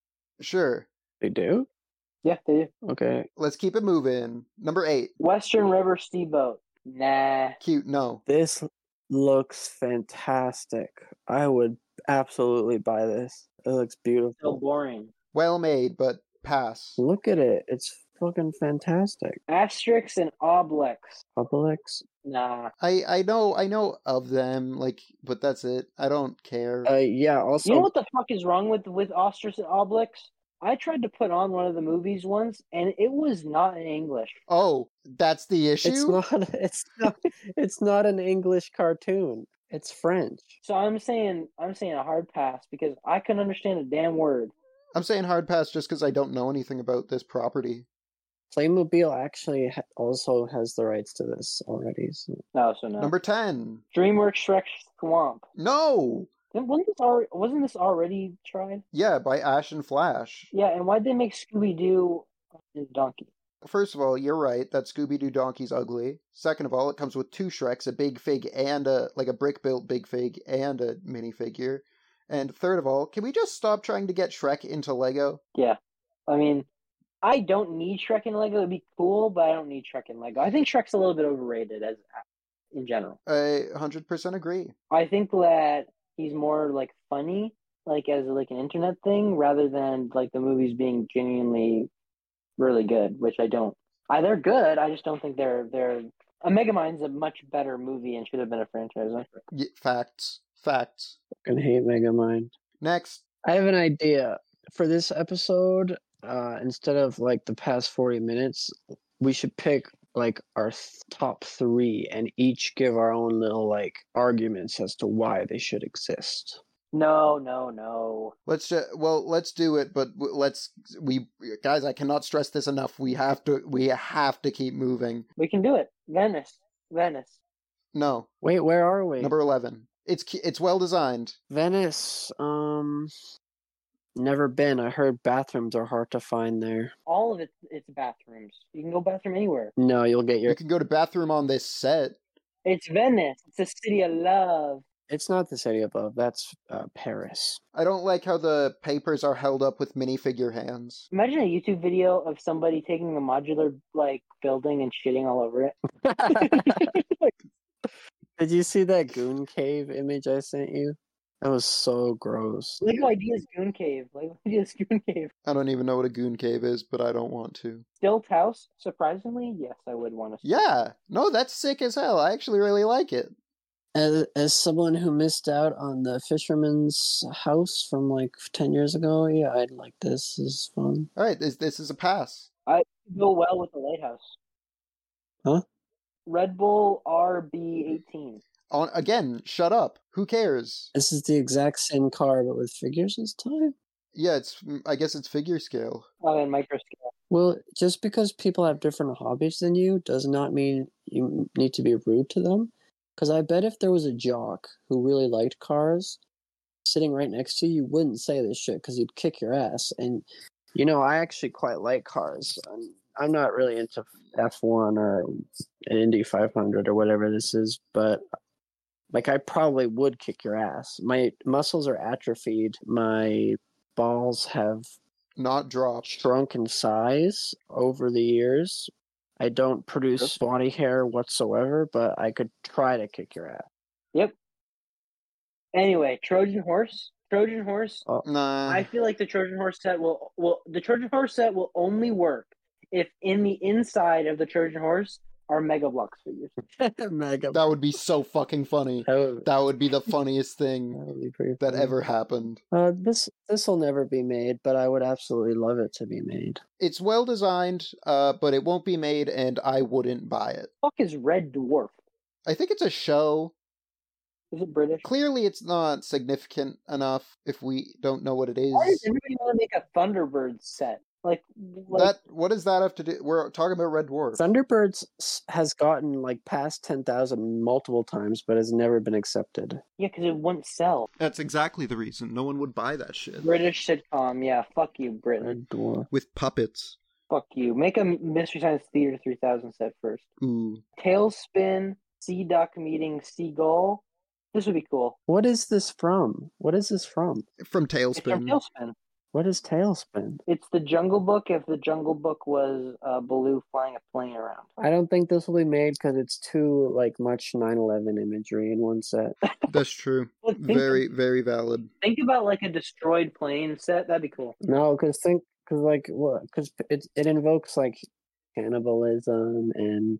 Sure. They do? Yeah, they do. Okay. Let's keep it moving. Number eight. Western River Steamboat. Nah. Cute, no. This looks fantastic. I would absolutely buy this. It looks So beautiful. boring. Well made, but pass. Look at it. It's fucking fantastic. Asterix and Obelix. Obelix? Nah. I I know I know of them, like, but that's it. I don't care. Uh, yeah, also... You know what the fuck is wrong with with Asterix and Obelix? I tried to put on one of the movies once, and it was not in English. Oh, that's the issue? It's not, it's not, it's not an English cartoon. It's French. So I'm saying, I'm saying a hard pass because I couldn't understand a damn word. I'm saying hard pass just because I don't know anything about this property. Playmobil actually ha- also has the rights to this already. So. No, so no. Number ten. DreamWorks Shrek Swamp. No! Wasn't this already, wasn't this already tried? Yeah, by Ash and Flash. Yeah, and why'd they make Scooby-Doo and Donkey? First of all, you're right that Scooby-Doo Donkey's ugly. Second of all, it comes with two Shreks, a big fig and a, like a brick-built big fig and a minifigure. And third of all, can we just stop trying to get Shrek into Lego? Yeah. I mean, I don't need Shrek in Lego. It'd be cool, but I don't need Shrek in Lego. I think Shrek's a little bit overrated as in general. I one hundred percent agree. I think that he's more like funny, like as like an internet thing, rather than like the movies being genuinely really good, which I don't. I, they're good. I just don't think they're they're. A Megamind's a much better movie and should have been a franchise. Y- facts. Facts. Fucking hate Megamind. Next. I have an idea for this episode. Uh, instead of like the past forty minutes, we should pick like our th- top three and each give our own little like arguments as to why they should exist. No, no, no. Let's ju- well, let's do it, but w- let's we guys. I cannot stress this enough. We have to. We have to keep moving. We can do it. Venice. Venice. No, Wait, where are we? number eleven. It's cu- it's well designed. Venice. Um, never been. I heard bathrooms are hard to find there. All of it, it's bathrooms. You can go bathroom anywhere. No, you'll get your. You can go to bathroom on this set. It's Venice. It's a city of love. It's not the city above. That's uh, Paris. I don't like how the papers are held up with minifigure hands. Imagine a YouTube video of somebody taking a modular like building and shitting all over it. Did you see that Goon Cave image I sent you? That was so gross. Lego Ideas Goon Cave. Lego Ideas Goon Cave. I don't even know what a goon cave is, but I don't want to. Stilt House. Surprisingly, yes, I would want to. Yeah, no, that's sick as hell. I actually really like it. As, as someone who missed out on the Fisherman's House from like ten years ago, yeah, I'd like this. This is fun. All right, this this is a pass. I go well with the Lighthouse. Huh? Red Bull R B eighteen. On again, shut up. Who cares? This is the exact same car, but with figures this time? Yeah, it's. I guess it's figure scale. Oh, and micro scale. Well, just because people have different hobbies than you does not mean you need to be rude to them. Because I bet if there was a jock who really liked cars sitting right next to you, you wouldn't say this shit because he'd kick your ass. And, you know, I actually quite like cars. I'm, I'm not really into F one or an Indy five hundred or whatever this is, but, like, I probably would kick your ass. My muscles are atrophied. My balls have Not dropped. shrunk in size over the years. I don't produce body hair whatsoever, but I could try to kick your ass. Yep. Anyway, Trojan Horse. Trojan Horse. Oh, Nah. I feel like the Trojan Horse set will will the Trojan Horse set will only work if in the inside of the Trojan Horse are Mega Bloks figures. Mega. That would be so fucking funny. That would, That would be the funniest that thing would be pretty that funny. ever happened. Uh, this this will never be made, but I would absolutely love it to be made. It's well designed, uh, but it won't be made, and I wouldn't buy it. Fuck is Red Dwarf? I think it's a show. Is it British? Clearly, it's not significant enough if we don't know what it is. Why does everybody want to make a Thunderbird set? Like, like That what does that have to do? We're talking about Red Dwarf. Thunderbirds s- has gotten like past ten thousand multiple times, but has never been accepted. yeah, because it wouldn't sell. That's exactly the reason. No one would buy that shit. British sitcom. Yeah, fuck you, Britain. Red Dwarf. With puppets. Fuck you. Make a Mystery Science Theater three thousand set first. Ooh. Tailspin, Sea Duck meeting Seagull. This would be cool. What is this from? What is this from? From It's from Tailspin. Tailspin. What is Tailspin? It's the Jungle Book if the Jungle Book was uh, Baloo flying a plane around. I don't think this will be made because it's too like much nine eleven imagery in one set. That's true. Well, think, Very, very valid. think about like a destroyed plane set. That'd be cool. No, because think because like what? Because it it invokes like cannibalism and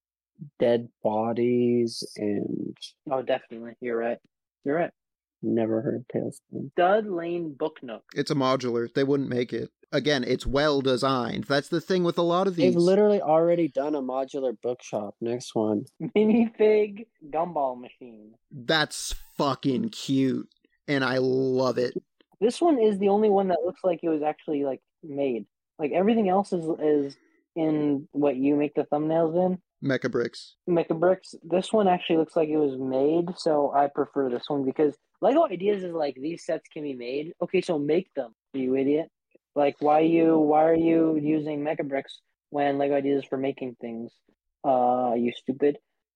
dead bodies and Oh, definitely. You're right. You're right. never heard Tailspin. Stud Lane Book Nook. It's a modular. They wouldn't make it. Again, it's well designed. That's the thing with a lot of these. They've literally already done a modular bookshop. Next one. Minifig Gumball Machine. That's fucking cute. And I love it. This one is the only one that looks like it was actually like made. Like everything else is is in what you make the thumbnails in. Mecha Bricks. Mecha Bricks. This one actually looks like it was made, so I prefer this one because Lego Ideas is like these sets can be made. Okay, so make them, you idiot. Like why you why are you using Mecha Bricks when Lego Ideas is for making things? Uh you stupid.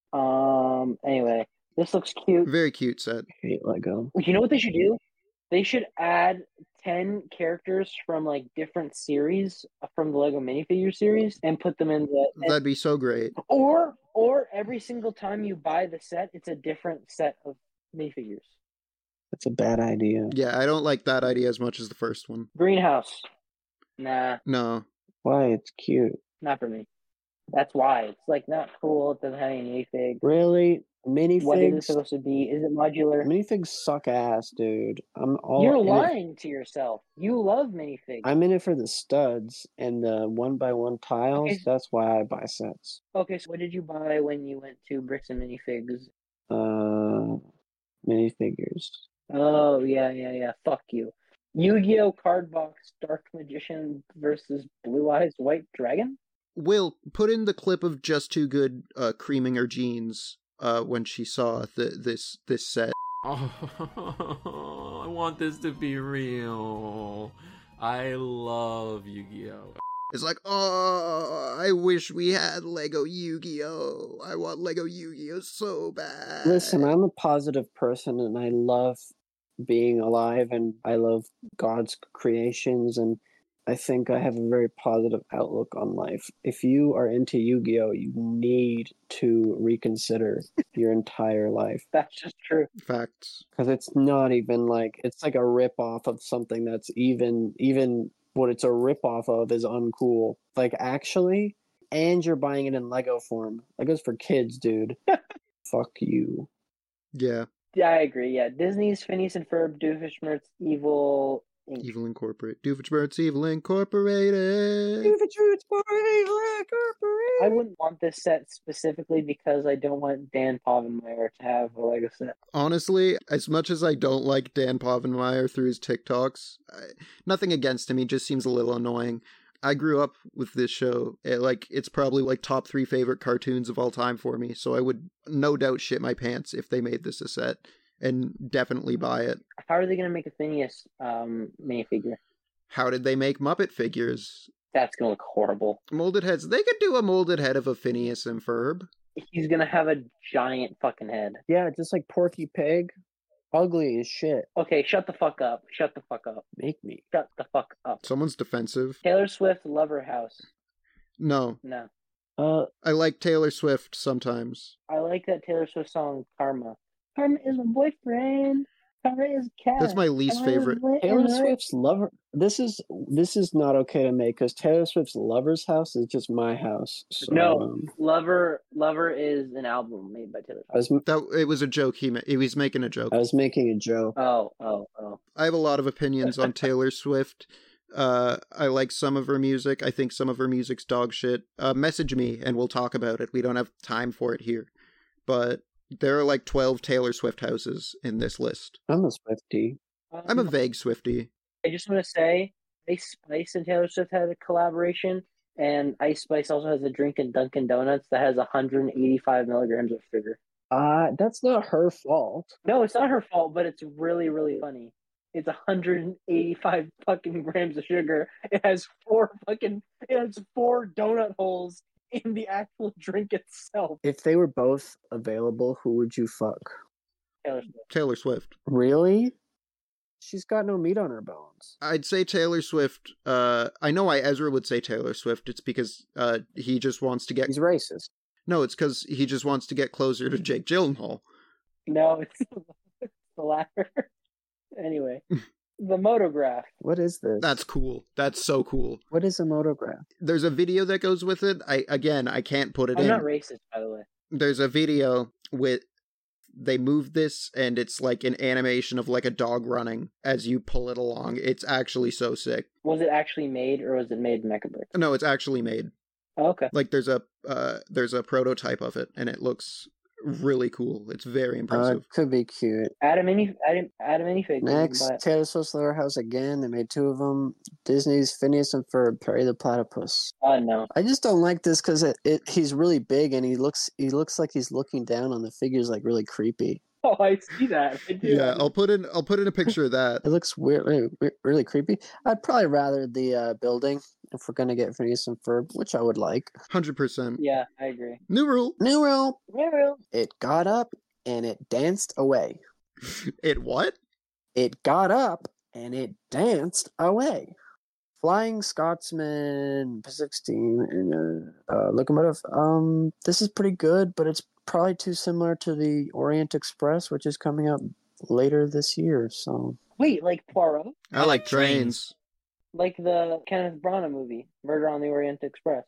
Um anyway, this looks cute. Very cute set. I hate Lego. You know what they should do? They should add ten characters from like different series from the Lego minifigure series and put them in the and, That'd be so great. or or every single time you buy the set, it's a different set of minifigures. That's a bad idea. Yeah, I don't like that idea as much as the first one. Greenhouse. Nah, No. Why? It's cute. not for me. That's why. It's like not cool. It doesn't have any minifig. Really? What is it Minifigs? supposed to be? Is it modular? Minifigs suck ass, dude. I'm all You're in it- lying to yourself. You love minifigs. I'm in it for the studs and the one by one tiles. Okay. That's why I buy sets. Okay, so what did you buy when you went to Bricks and Minifigs? Uh, minifigures. Oh yeah, yeah, yeah. Fuck you. Yu-Gi-Oh! Card Box Dark Magician versus Blue Eyes White Dragon? Will, put in the clip of Just Too Good uh, creaming her jeans uh, when she saw the, this this set. Oh, I want this to be real. I love Yu-Gi-Oh! It's like, oh, I wish we had Lego Yu-Gi-Oh! I want Lego Yu-Gi-Oh! So bad. Listen, I'm a positive person and I love being alive and I love God's creations and I think I have a very positive outlook on life. If you are into Yu-Gi-Oh, you need to reconsider your entire life That's just true. Facts. because it's not even like it's like a rip off of something that's even even what it's a rip off of is uncool. Like actually, and you're buying it in Lego form. Lego's for kids, dude. Fuck you. Yeah, Yeah, I agree. Yeah, Disney's Phineas and Ferb, Doofenshmirtz, Evil Incorporated. Evil Incorporated. Doofenshmirtz Evil Incorporated. I wouldn't want this set specifically because I don't want Dan Povenmire to have a Lego set. Honestly, as much as I don't like Dan Povenmire through his TikToks, I, nothing against him, he just seems a little annoying. I grew up with this show. It, like, it's probably like top three favorite cartoons of all time for me, so I would no doubt shit my pants if they made this a set, and definitely buy it. How are they going to make a Phineas um, minifigure? How did they make Muppet figures? That's going to look horrible. Molded heads. They could do a molded head of a Phineas and Ferb. He's going to have a giant fucking head. Yeah, just like Porky Pig. Ugly as shit. Okay, shut the fuck up. Shut the fuck up. Make me. Shut the fuck up. Someone's defensive. Taylor Swift, Lover House. No, No. Uh, I like Taylor Swift sometimes. I like that Taylor Swift song, Karma. Karma is my boyfriend. Karma is a cat. That's my least Karma is favorite. lit Taylor and lit. Swift's lover. This is this is not okay to make because Taylor Swift's Lover's House is just my house. So, No. um, Lover, Lover is an album made by Taylor I Swift. was That it was a joke. He ma- he was making a joke. I was making a joke. Oh, oh, oh. I have a lot of opinions on Taylor Swift. Uh, I like some of her music. I think some of her music's dog shit. Uh, message me and we'll talk about it. We don't have time for it here, but there are like twelve Taylor Swift houses in this list. I'm a Swiftie. I'm a Um, vague Swiftie. I just want to say, Ice Spice and Taylor Swift had a collaboration, and Ice Spice also has a drink in Dunkin' Donuts that has one hundred eighty-five milligrams of sugar. Uh, that's not her fault. No, it's not her fault, but it's really, really funny. It's one hundred eighty-five fucking grams of sugar. It has four fucking, it has four donut holes in the actual drink itself. If they were both available, who would you fuck? Taylor Swift. Taylor Swift. Really? She's got no meat on her bones. I'd say Taylor Swift. Uh, I know why Ezra would say Taylor Swift. It's because uh, he just wants to get. He's racist. No, it's because he just wants to get closer to Jake Gyllenhaal. No, it's the latter. Anyway, the Motograph. What is this? That's cool. That's so cool. What is a motograph? There's a video that goes with it. I again, I can't put it I'm in. not racist, by the way. There's a video with they move this and it's like an animation of like a dog running as you pull it along. It's actually so sick. Was it actually made, or was it made in Mechabrick? No, it's actually made. Oh, okay. Like there's a uh there's a prototype of it and it looks really cool. It's very Uh, impressive. could be cute. Adam any Adam Adam anything. Next, Taylor Swift's Lover House again. They made two of them. Disney's Phineas and Ferb, Perry the Platypus. Oh no. I just don't like this because it, it he's really big and he looks he looks like he's looking down on the figures like really creepy. Oh, I see that. I do. Yeah, I'll put in I'll put in a picture of that. It looks weird, really, really creepy. I'd probably rather the uh, building if we're gonna get Phineas and Ferb, which I would like. one hundred percent. Yeah, I agree. New rule. New rule: Well, it got up and it danced away. It what? It got up and it danced away. Flying Scotsman, Pacific Steam, and uh, uh, locomotive. Um, this is pretty good, but it's probably too similar to the Orient Express, which is coming out later this year. So wait, like Poirot, I like trains. like the Kenneth Branagh movie, Murder on the Orient Express.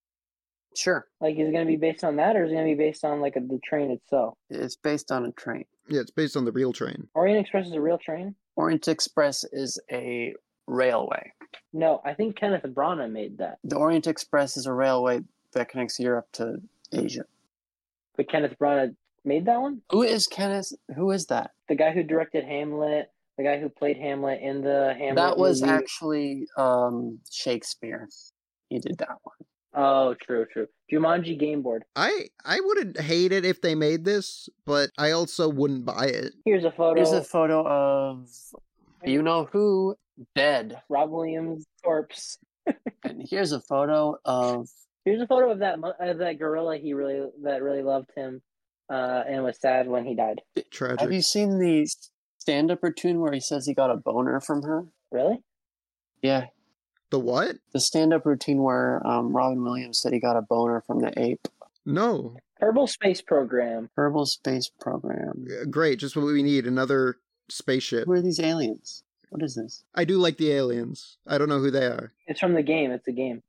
sure, Like, is it going to be based on that, or is it going to be based on like a, the train itself? it's based on a train. Yeah, it's based on the real train. Orient Express is a real train? Orient Express is a railway. No, I think Kenneth Branagh made that. The Orient Express is a railway that connects Europe to Asia. But Kenneth Branagh made that one. Who is Kenneth? Who is that? The guy who directed Hamlet, the guy who played Hamlet in the Hamlet That was movie. actually um, Shakespeare. He did that one. Oh, true, true. Jumanji Game Board. I I wouldn't hate it if they made this, but I also wouldn't buy it. Here's a photo. Here's a photo of you know who dead, Rob Williams' corpse. and here's a photo of Here's a photo of that mo- of that gorilla he really that really loved him, uh, and was sad when he died. Tragic. Have you seen the stand-up routine where he says he got a boner from her? Really? Yeah, The what? the stand-up routine where um, Robin Williams said he got a boner from the ape. No. Kerbal Space Program. Kerbal Space Program. Uh, Great, just what we need, another spaceship. Who are these aliens? What is this? I do like the aliens. I don't know who they are. It's from the game. It's a game.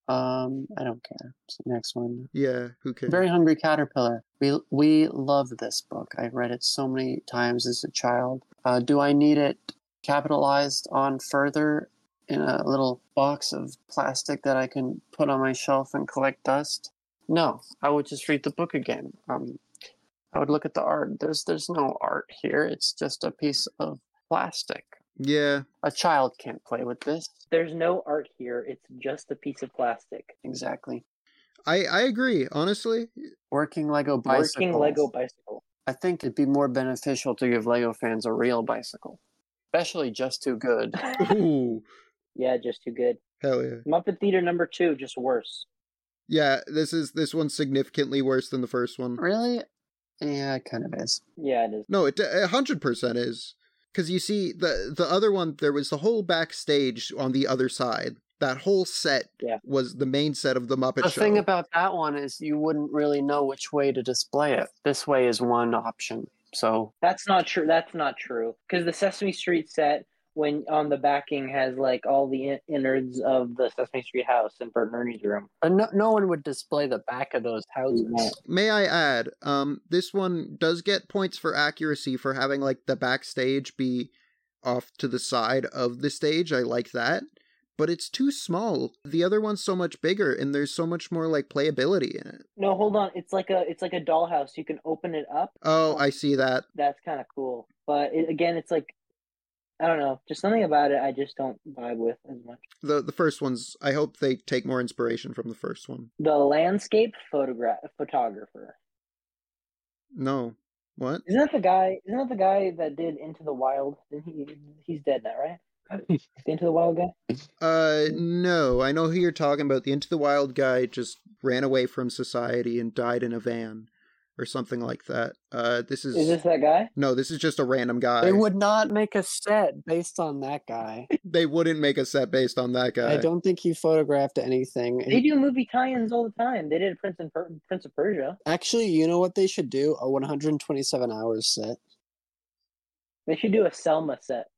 Um, I don't care. It's the next one. Yeah, who cares? Very Hungry Caterpillar. We we love this book. I've read it so many times as a child. Uh, do I need it capitalized on further in a little box of plastic that I can put on my shelf and collect dust? No, I would just read the book again. Um, I would look at the art. There's there's no art here. It's just a piece of plastic. Yeah. A child can't play with this. There's no art here. It's just a piece of plastic. Exactly. I, I agree, honestly. Working Lego bicycles. Working Lego bicycle. I think it'd be more beneficial to give Lego fans a real bicycle. Especially Just Too Good. Ooh, Yeah, just too good. hell yeah. Muppet Theater number two, just worse. Yeah, this is this one's significantly worse than the first one. Really? Yeah, it kind of is. Yeah, it is. No, it a hundred percent is. Because you see, the the other one, there was the whole backstage on the other side. That whole set Yeah. was the main set of the Muppet The Show. thing about that one is you wouldn't really know which way to display it. This way is one option. So That's not true. That's not true. Because the Sesame Street set, when on the backing, has like all the in- innards of the Sesame Street house in Bert and Ernie's room. uh, no, no one would display the back of those houses. Yeah. May I add, um, this one does get points for accuracy for having like the backstage be off to the side of the stage. I like that. But it's too small. The other one's so much bigger, and there's so much more like playability in it. No, hold on. It's like a it's like a dollhouse. You can open it up. Oh, I see that. That's kind of cool. But it, again, it's like I don't know. Just something about it I just don't vibe with as much. The the first one's. I hope they take more inspiration from the first one. The landscape photograph photographer. No, what? Isn't that the guy? Isn't that the guy that did Into the Wild? Didn't he? He's dead now, right? The Into the Wild guy. Uh, no. I know who you're talking about. The Into the Wild guy just ran away from society and died in a van, or something like that. Uh, this is. Is this that guy? No, this is just a random guy. They would not make a set based on that guy. They wouldn't make a set based on that guy. I don't think he photographed anything. They do movie tie-ins all the time. They did Prince and per- Prince of Persia. Actually, you know what they should do? A one hundred twenty-seven hours set. They should do a Selma set.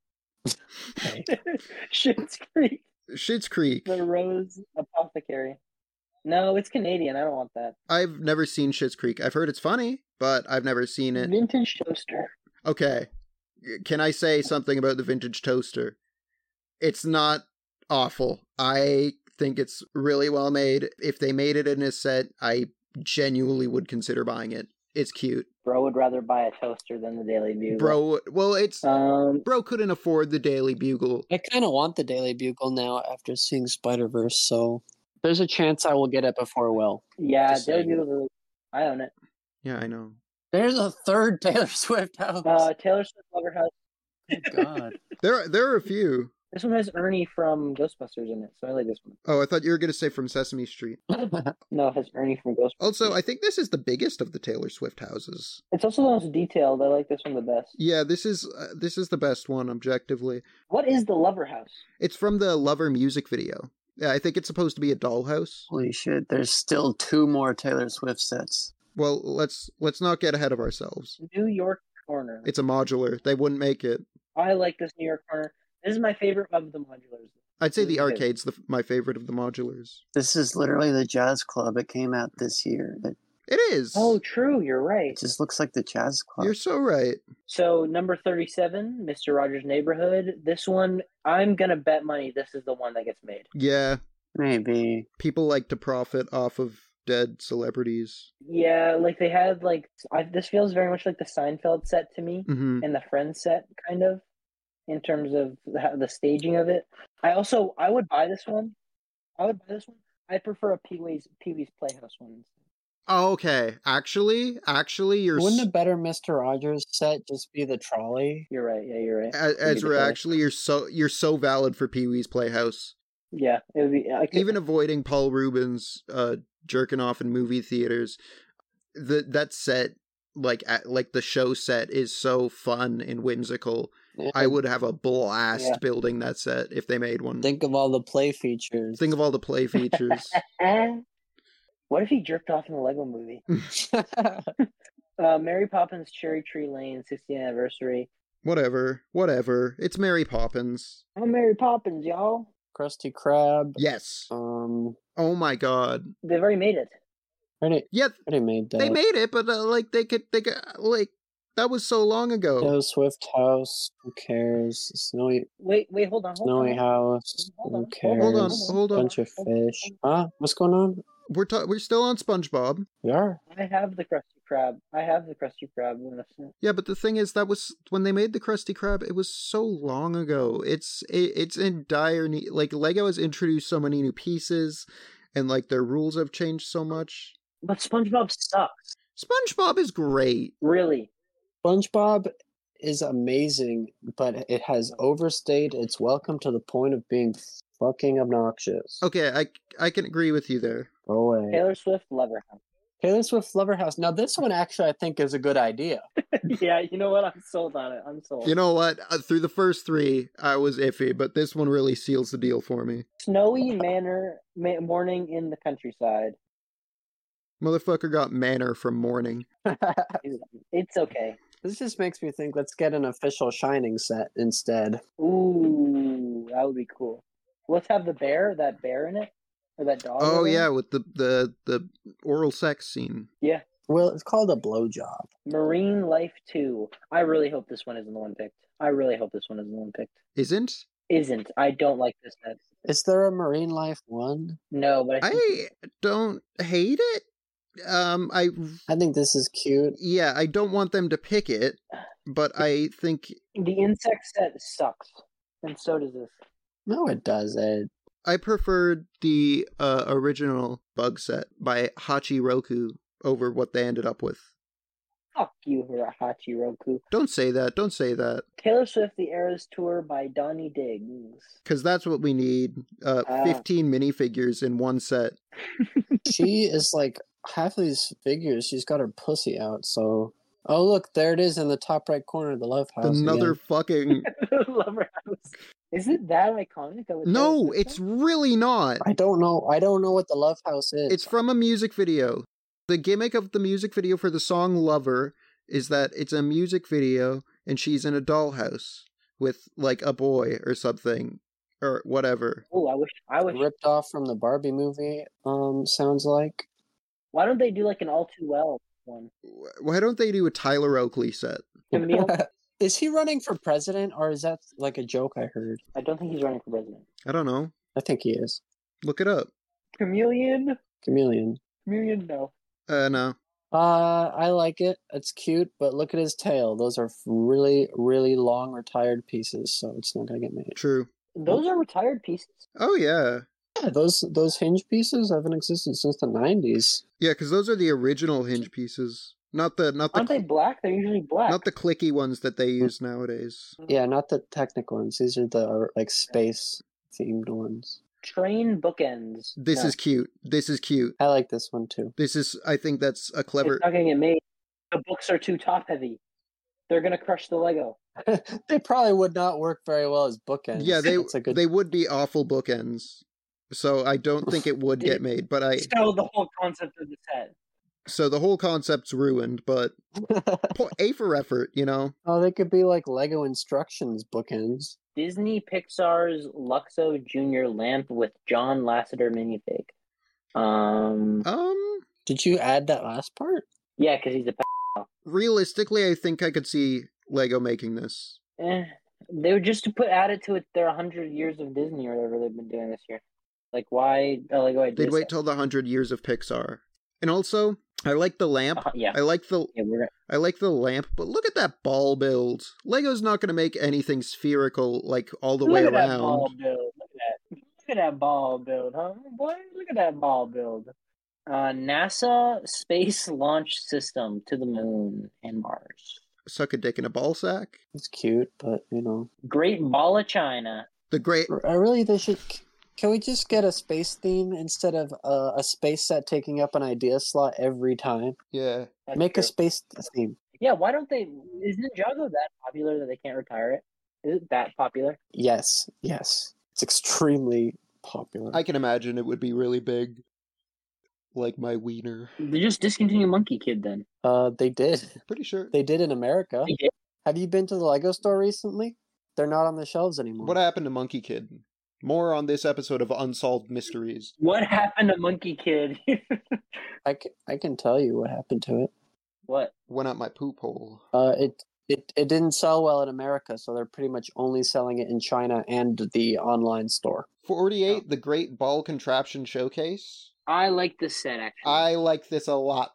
Schitt's Creek, Schitt's Creek. the Rose Apothecary. No, it's Canadian. I don't want that. I've never seen Schitt's Creek. I've heard it's funny, but I've never seen it. Vintage toaster. Okay. Can I say something about the vintage toaster? It's not awful. I think it's really well made. If they made it in a set, I genuinely would consider buying it. It's cute. Bro would rather buy a toaster than the Daily Bugle. Bro, well, it's Um, bro couldn't afford the Daily Bugle. I kind of want the Daily Bugle now after seeing Spider Verse, so there's a chance I will get it before Will. yeah, Just Daily saying. Bugle. I own it. Yeah, I know. There's a third Taylor Swift house. Uh, Taylor Swift Lover House. Oh, God. There, there are a few. This one has Ernie from Ghostbusters in it, so I like this one. Oh, I thought you were going to say from Sesame Street. No, it has Ernie from Ghostbusters. Also, I think this is the biggest of the Taylor Swift houses. It's also the most detailed. I like this one the best. Yeah, this is uh, this is the best one objectively. What is the Lover House? It's from the Lover music video. Yeah, I think it's supposed to be a dollhouse. Holy shit, there's still two more Taylor Swift sets. Well, let's let's not get ahead of ourselves. New York Corner. It's a modular. They wouldn't make it. I like this New York Corner. This is my favorite of the modulars. I'd say This the is good. arcade's the, my favorite of the modulars. This is literally the Jazz Club. It came out this year. It, It is. Oh, true. You're right. it just looks like the Jazz Club. You're so right. So number thirty-seven, Mister Rogers' Neighborhood. This one, I'm gonna bet money this is the one that gets made. Yeah, Maybe. people like to profit off of dead celebrities. Yeah, like they had like I, this feels very much like the Seinfeld set to me, Hmm. and the Friends set kind of in terms of the, the staging of it. I also I would buy this one. I would buy this one. I prefer a Pee Wee's Pee Wee's Playhouse one. Oh, okay. Actually, actually, you're Wouldn't s- a better Mister Rogers set just be the trolley? You're right. Yeah, you're right. A- It'd be the Ezra. trolley. Actually, you're so you're so valid for Pee Wee's Playhouse. Yeah, it would be. I could, Even avoiding Paul Rubens uh, jerking off in movie theaters, the that set, like at, like the show set, is so fun and whimsical. Yeah. I would have a blast Yeah. building that set if they made one. Think of all the play features. Think of all the play features. What if he jerked off in the Lego Movie? Uh, Mary Poppins Cherry Tree Lane sixtieth anniversary. Whatever, whatever. It's Mary Poppins. I'm Mary Poppins, y'all. Krusty Krab. Yes. Um, Oh my god. They've already made it. already, Yeah, already made that. they made it, but uh, like they could, they could, like that was so long ago. Taylor Swift house. Who cares? Snowy, Wait, wait, hold on, hold snowy on. house. Hold Who on, cares? hold on, hold on. Bunch of fish. Huh? What's going on? We're ta- we're still on SpongeBob. We are. I have the Krusty Krab. I have the Krusty Krab. Innocent. Yeah, but the thing is, that was when they made the Krusty Krab. It was so long ago. It's it, it's in dire need. Like Lego has introduced so many new pieces, and like their rules have changed so much. But SpongeBob sucks. SpongeBob is great. Really. SpongeBob is amazing, but it has overstayed its welcome to the point of being fucking obnoxious. Okay, I I can agree with you there. Go away. Taylor Swift, Lover House. Taylor Swift Lover House. Now, this one actually I think is a good idea. Yeah, you know what? I'm sold on it. I'm sold. You know what? Uh, through the first three, I was iffy, but this one really seals the deal for me. Snowy Manor ma- morning in the countryside. Motherfucker got manner from morning. It's okay. This just makes me think let's get an official Shining set instead. Ooh, that would be cool. Let's have the bear, that bear in it, or that dog. Oh or whatever. yeah, with the the the oral sex scene. Yeah. Well, it's called a blowjob. Marine Life two. I really hope this one isn't the one picked. I really hope this one isn't the one picked. Isn't? Isn't. I don't like this set. Is there a Marine Life one? No, but I think I don't hate it. Um, I I think this is cute. yeah, I don't want them to pick it, but I think the insect set sucks, and so does this. No, it doesn't. I preferred the uh, original bug set by Hachiroku over what they ended up with. Fuck you, Hachi Roku. Don't say that. Don't say that. Taylor Swift: The Eras Tour by Donnie Diggs. Because that's what we need. Uh, Ah. fifteen minifigures in one set. She is like half of these figures. She's got her pussy out. So, oh look, there it is in the top right corner of the Love House. Another again. fucking... Lover House. Is it that iconic? Of a Taylor No, Swift it's song? really not. I don't know. I don't know what the Love House is. It's from a music video. The gimmick of the music video for the song Lover is that it's a music video and she's in a dollhouse with like a boy or something or whatever. Oh, I wish. I wish. ripped off from the Barbie movie. Um, sounds like. Why don't they do like an All Too Well one? Why don't they do a Tyler Oakley set? Camille. Is he running for president, or is that like a joke I heard? I don't think he's running for president. I don't know. I think he is. Look it up. Chameleon. Chameleon. Chameleon. No. Uh, no. Uh, I like it. It's cute, but look at his tail. Those are really, really long retired pieces, so it's not gonna get made. True. Those are retired pieces. Oh, yeah. Yeah, those those hinge pieces haven't existed since the nineties. Yeah, because those are the original hinge pieces. Not the not the Aren't they black? They're usually black. not the clicky ones that they use nowadays. Yeah, not the technical ones. These are the like space themed ones. Train bookends. This No, is cute. This is cute. I like this one too. This is I think that's a clever It's not gonna get made. The books are too top heavy. They're gonna crush the Lego. They probably would not work very well as bookends. Yeah, they That's a good. they would be awful bookends. So I don't think it would get made, but I So the whole concept of the set. so the whole concept's ruined, but po- A for effort, you know. Oh, they could be like Lego instructions bookends. Disney Pixar's Luxo Junior lamp with John Lasseter minifig. Um. Um Did you add that last part? Yeah, because he's a. realistically, I think I could see Lego making this. Eh, they would just to put add it to it. Their hundred years of Disney or whatever they've been doing this year. Like why a Lego idea? They'd wait set? till the hundred years of Pixar. And also, I like the lamp. Uh, yeah. I like the Yeah, we're I like the lamp, but look at that ball build. Lego's not going to make anything spherical like all the Look way at around. that ball build. Look at that. Look at that ball build, huh? Boy, look at that ball build. Uh, NASA Space Launch System to the Moon and Mars. Suck a dick in a ball sack. It's cute, but you know. Great Ball of China. The great. I really, they should. Can we just get a space theme instead of uh, a space set taking up an idea slot every time? Yeah. That's Make true. a space theme. Yeah, why don't they? Is Ninjago that popular that they can't retire it? Is it that popular? Yes, yes. It's extremely popular. I can imagine it would be really big. Like my wiener. They just discontinue Monkey Kid then. Uh, they did. Pretty sure. They did in America. They did? Have you been to the Lego store recently? They're not on the shelves anymore. What happened to Monkey Kid? More on this episode of Unsolved Mysteries. What happened to Monkey Kid? I can, I can tell you what happened to it. What? Went up my poop hole. Uh, it, it it didn't sell well in America, so they're pretty much only selling it in China and the online store. forty-eight, oh. The Great Ball Contraption Showcase. I like this set actually. I like this a lot.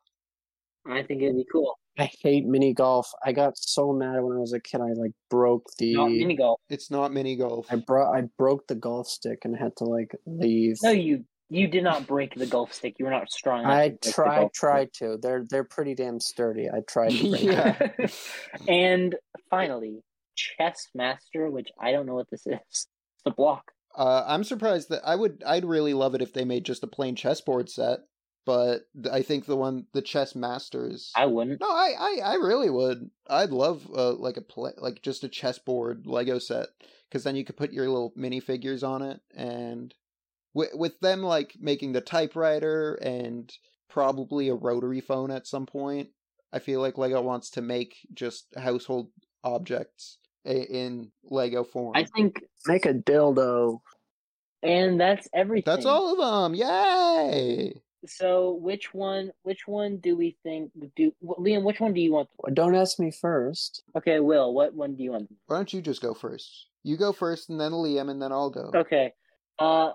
I think it'd be cool. I hate mini golf. I got so mad when I was a kid. I like broke the Not mini golf. It's not mini golf. I brought I broke the golf stick and had to like leave. No, you you did not break the golf stick. You were not strong enough. I to break the tried golf tried to. They're they're pretty damn sturdy. I tried to break Yeah. them. stick. And finally, Chess Master, which I don't know what this is. It's the block. Uh, I'm surprised that I would. I'd really love it if they made just a plain chessboard set. But I think the one, the Chess Masters. I wouldn't. No, I, I, I really would. I'd love uh, like a play, like just a chessboard Lego set, because then you could put your little minifigures on it, and with with them like making the typewriter and probably a rotary phone at some point. I feel like Lego wants to make just household objects in Lego form. I think, Make a dildo. and that's everything. That's all of them. Yay! So, which one? Which one do we think? Do Liam? Which one do you want? Don't ask me first. Okay, Will. What one do you want? Why don't you just go first? You go first, and then Liam, and then I'll go. Okay. Uh,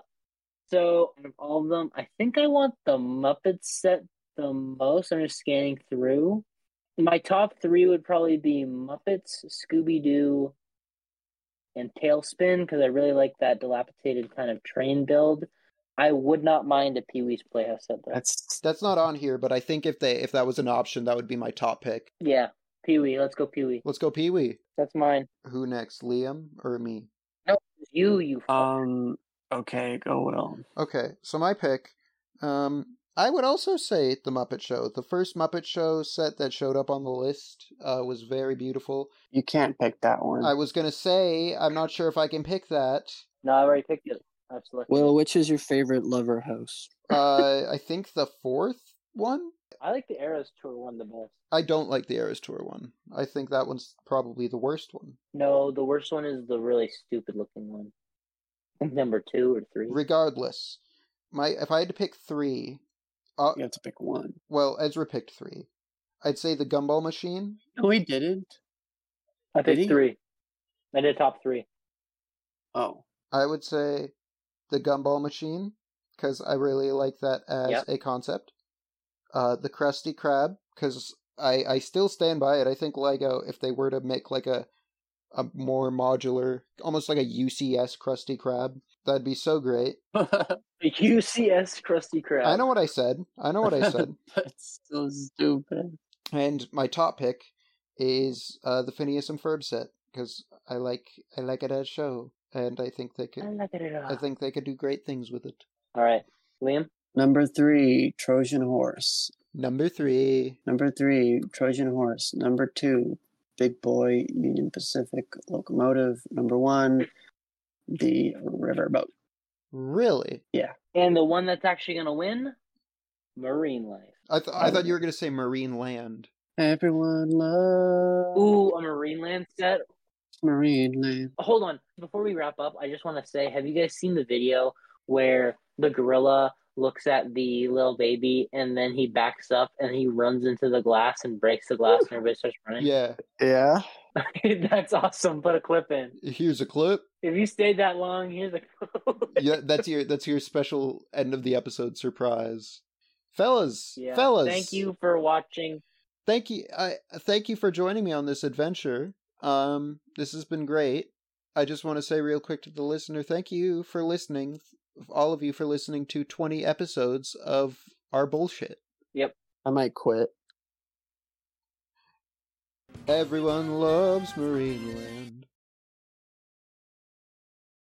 so out of all of them, I think I want the Muppets set the most. I'm just scanning through. My top three would probably be Muppets, Scooby Doo, and Tailspin, because I really like that dilapidated kind of train build. I would not mind a Pee Wee's Playhouse set though. That's That's not on here, but I think if they if that was an option, that would be my top pick. Yeah, Pee Wee. Let's go Pee Wee. Let's go Pee Wee. That's mine. Who next, Liam or me? No, you, you. fuck. um okay, go Will. Okay, so my pick, um, I would also say The Muppet Show. The first Muppet Show set that showed up on the list uh, was very beautiful. You can't pick that one. I was gonna say, I'm not sure if I can pick that. No, I already picked it. Absolutely. Will, which is your favorite Lover House? Uh, I think the fourth one? I like the Eras Tour one the best. I don't like the Eras Tour one. I think that one's probably the worst one. No, the worst one is the really stupid looking one. I think number two or three. Regardless, my if I had to pick three, uh, You have to pick one. well, Ezra picked three. I'd say the Gumball Machine. No, he didn't. I Did picked he? three. I did top three. Oh. I would say the Gumball Machine, because I really like that as Yep. a concept. Uh, the Krusty Krab, because I, I still stand by it. I think Lego, if they were to make like a a more modular, almost like a U C S Krusty Krab, that'd be so great. The U C S Krusty Krab. I know what I said. I know what I said. That's so stupid. And my top pick is uh, the Phineas and Ferb set, because I like I like it as a show, and I think they I could like it all. I think they could do great things with it. All right, Liam. Number three, Trojan Horse. Number three. Number three, Trojan Horse. Number two, Big Boy Union Pacific Locomotive. Number one, the Riverboat. Really? And the one that's actually gonna win, Marine Life. I th- I thought you were gonna say Marine Land. Everyone loves Ooh, a Marine Land set. Marine Land. Hold on, before we wrap up, I just want to say, have you guys seen the video where the gorilla looks at the little baby and then he backs up and he runs into the glass and breaks the glass and everybody starts running? Yeah. Yeah. That's awesome. Put a clip in. Here's a clip. If you stayed that long, here's a clip. Yeah, that's your that's your special end of the episode surprise. fellas, Yeah. fellas. Thank you for watching. Thank you. I thank you for joining me on this adventure. Um, this has been great. I just want to say real quick to the listener, thank you for listening, all of you for listening to twenty episodes of our bullshit. Yep. I might quit. Everyone loves Marineland.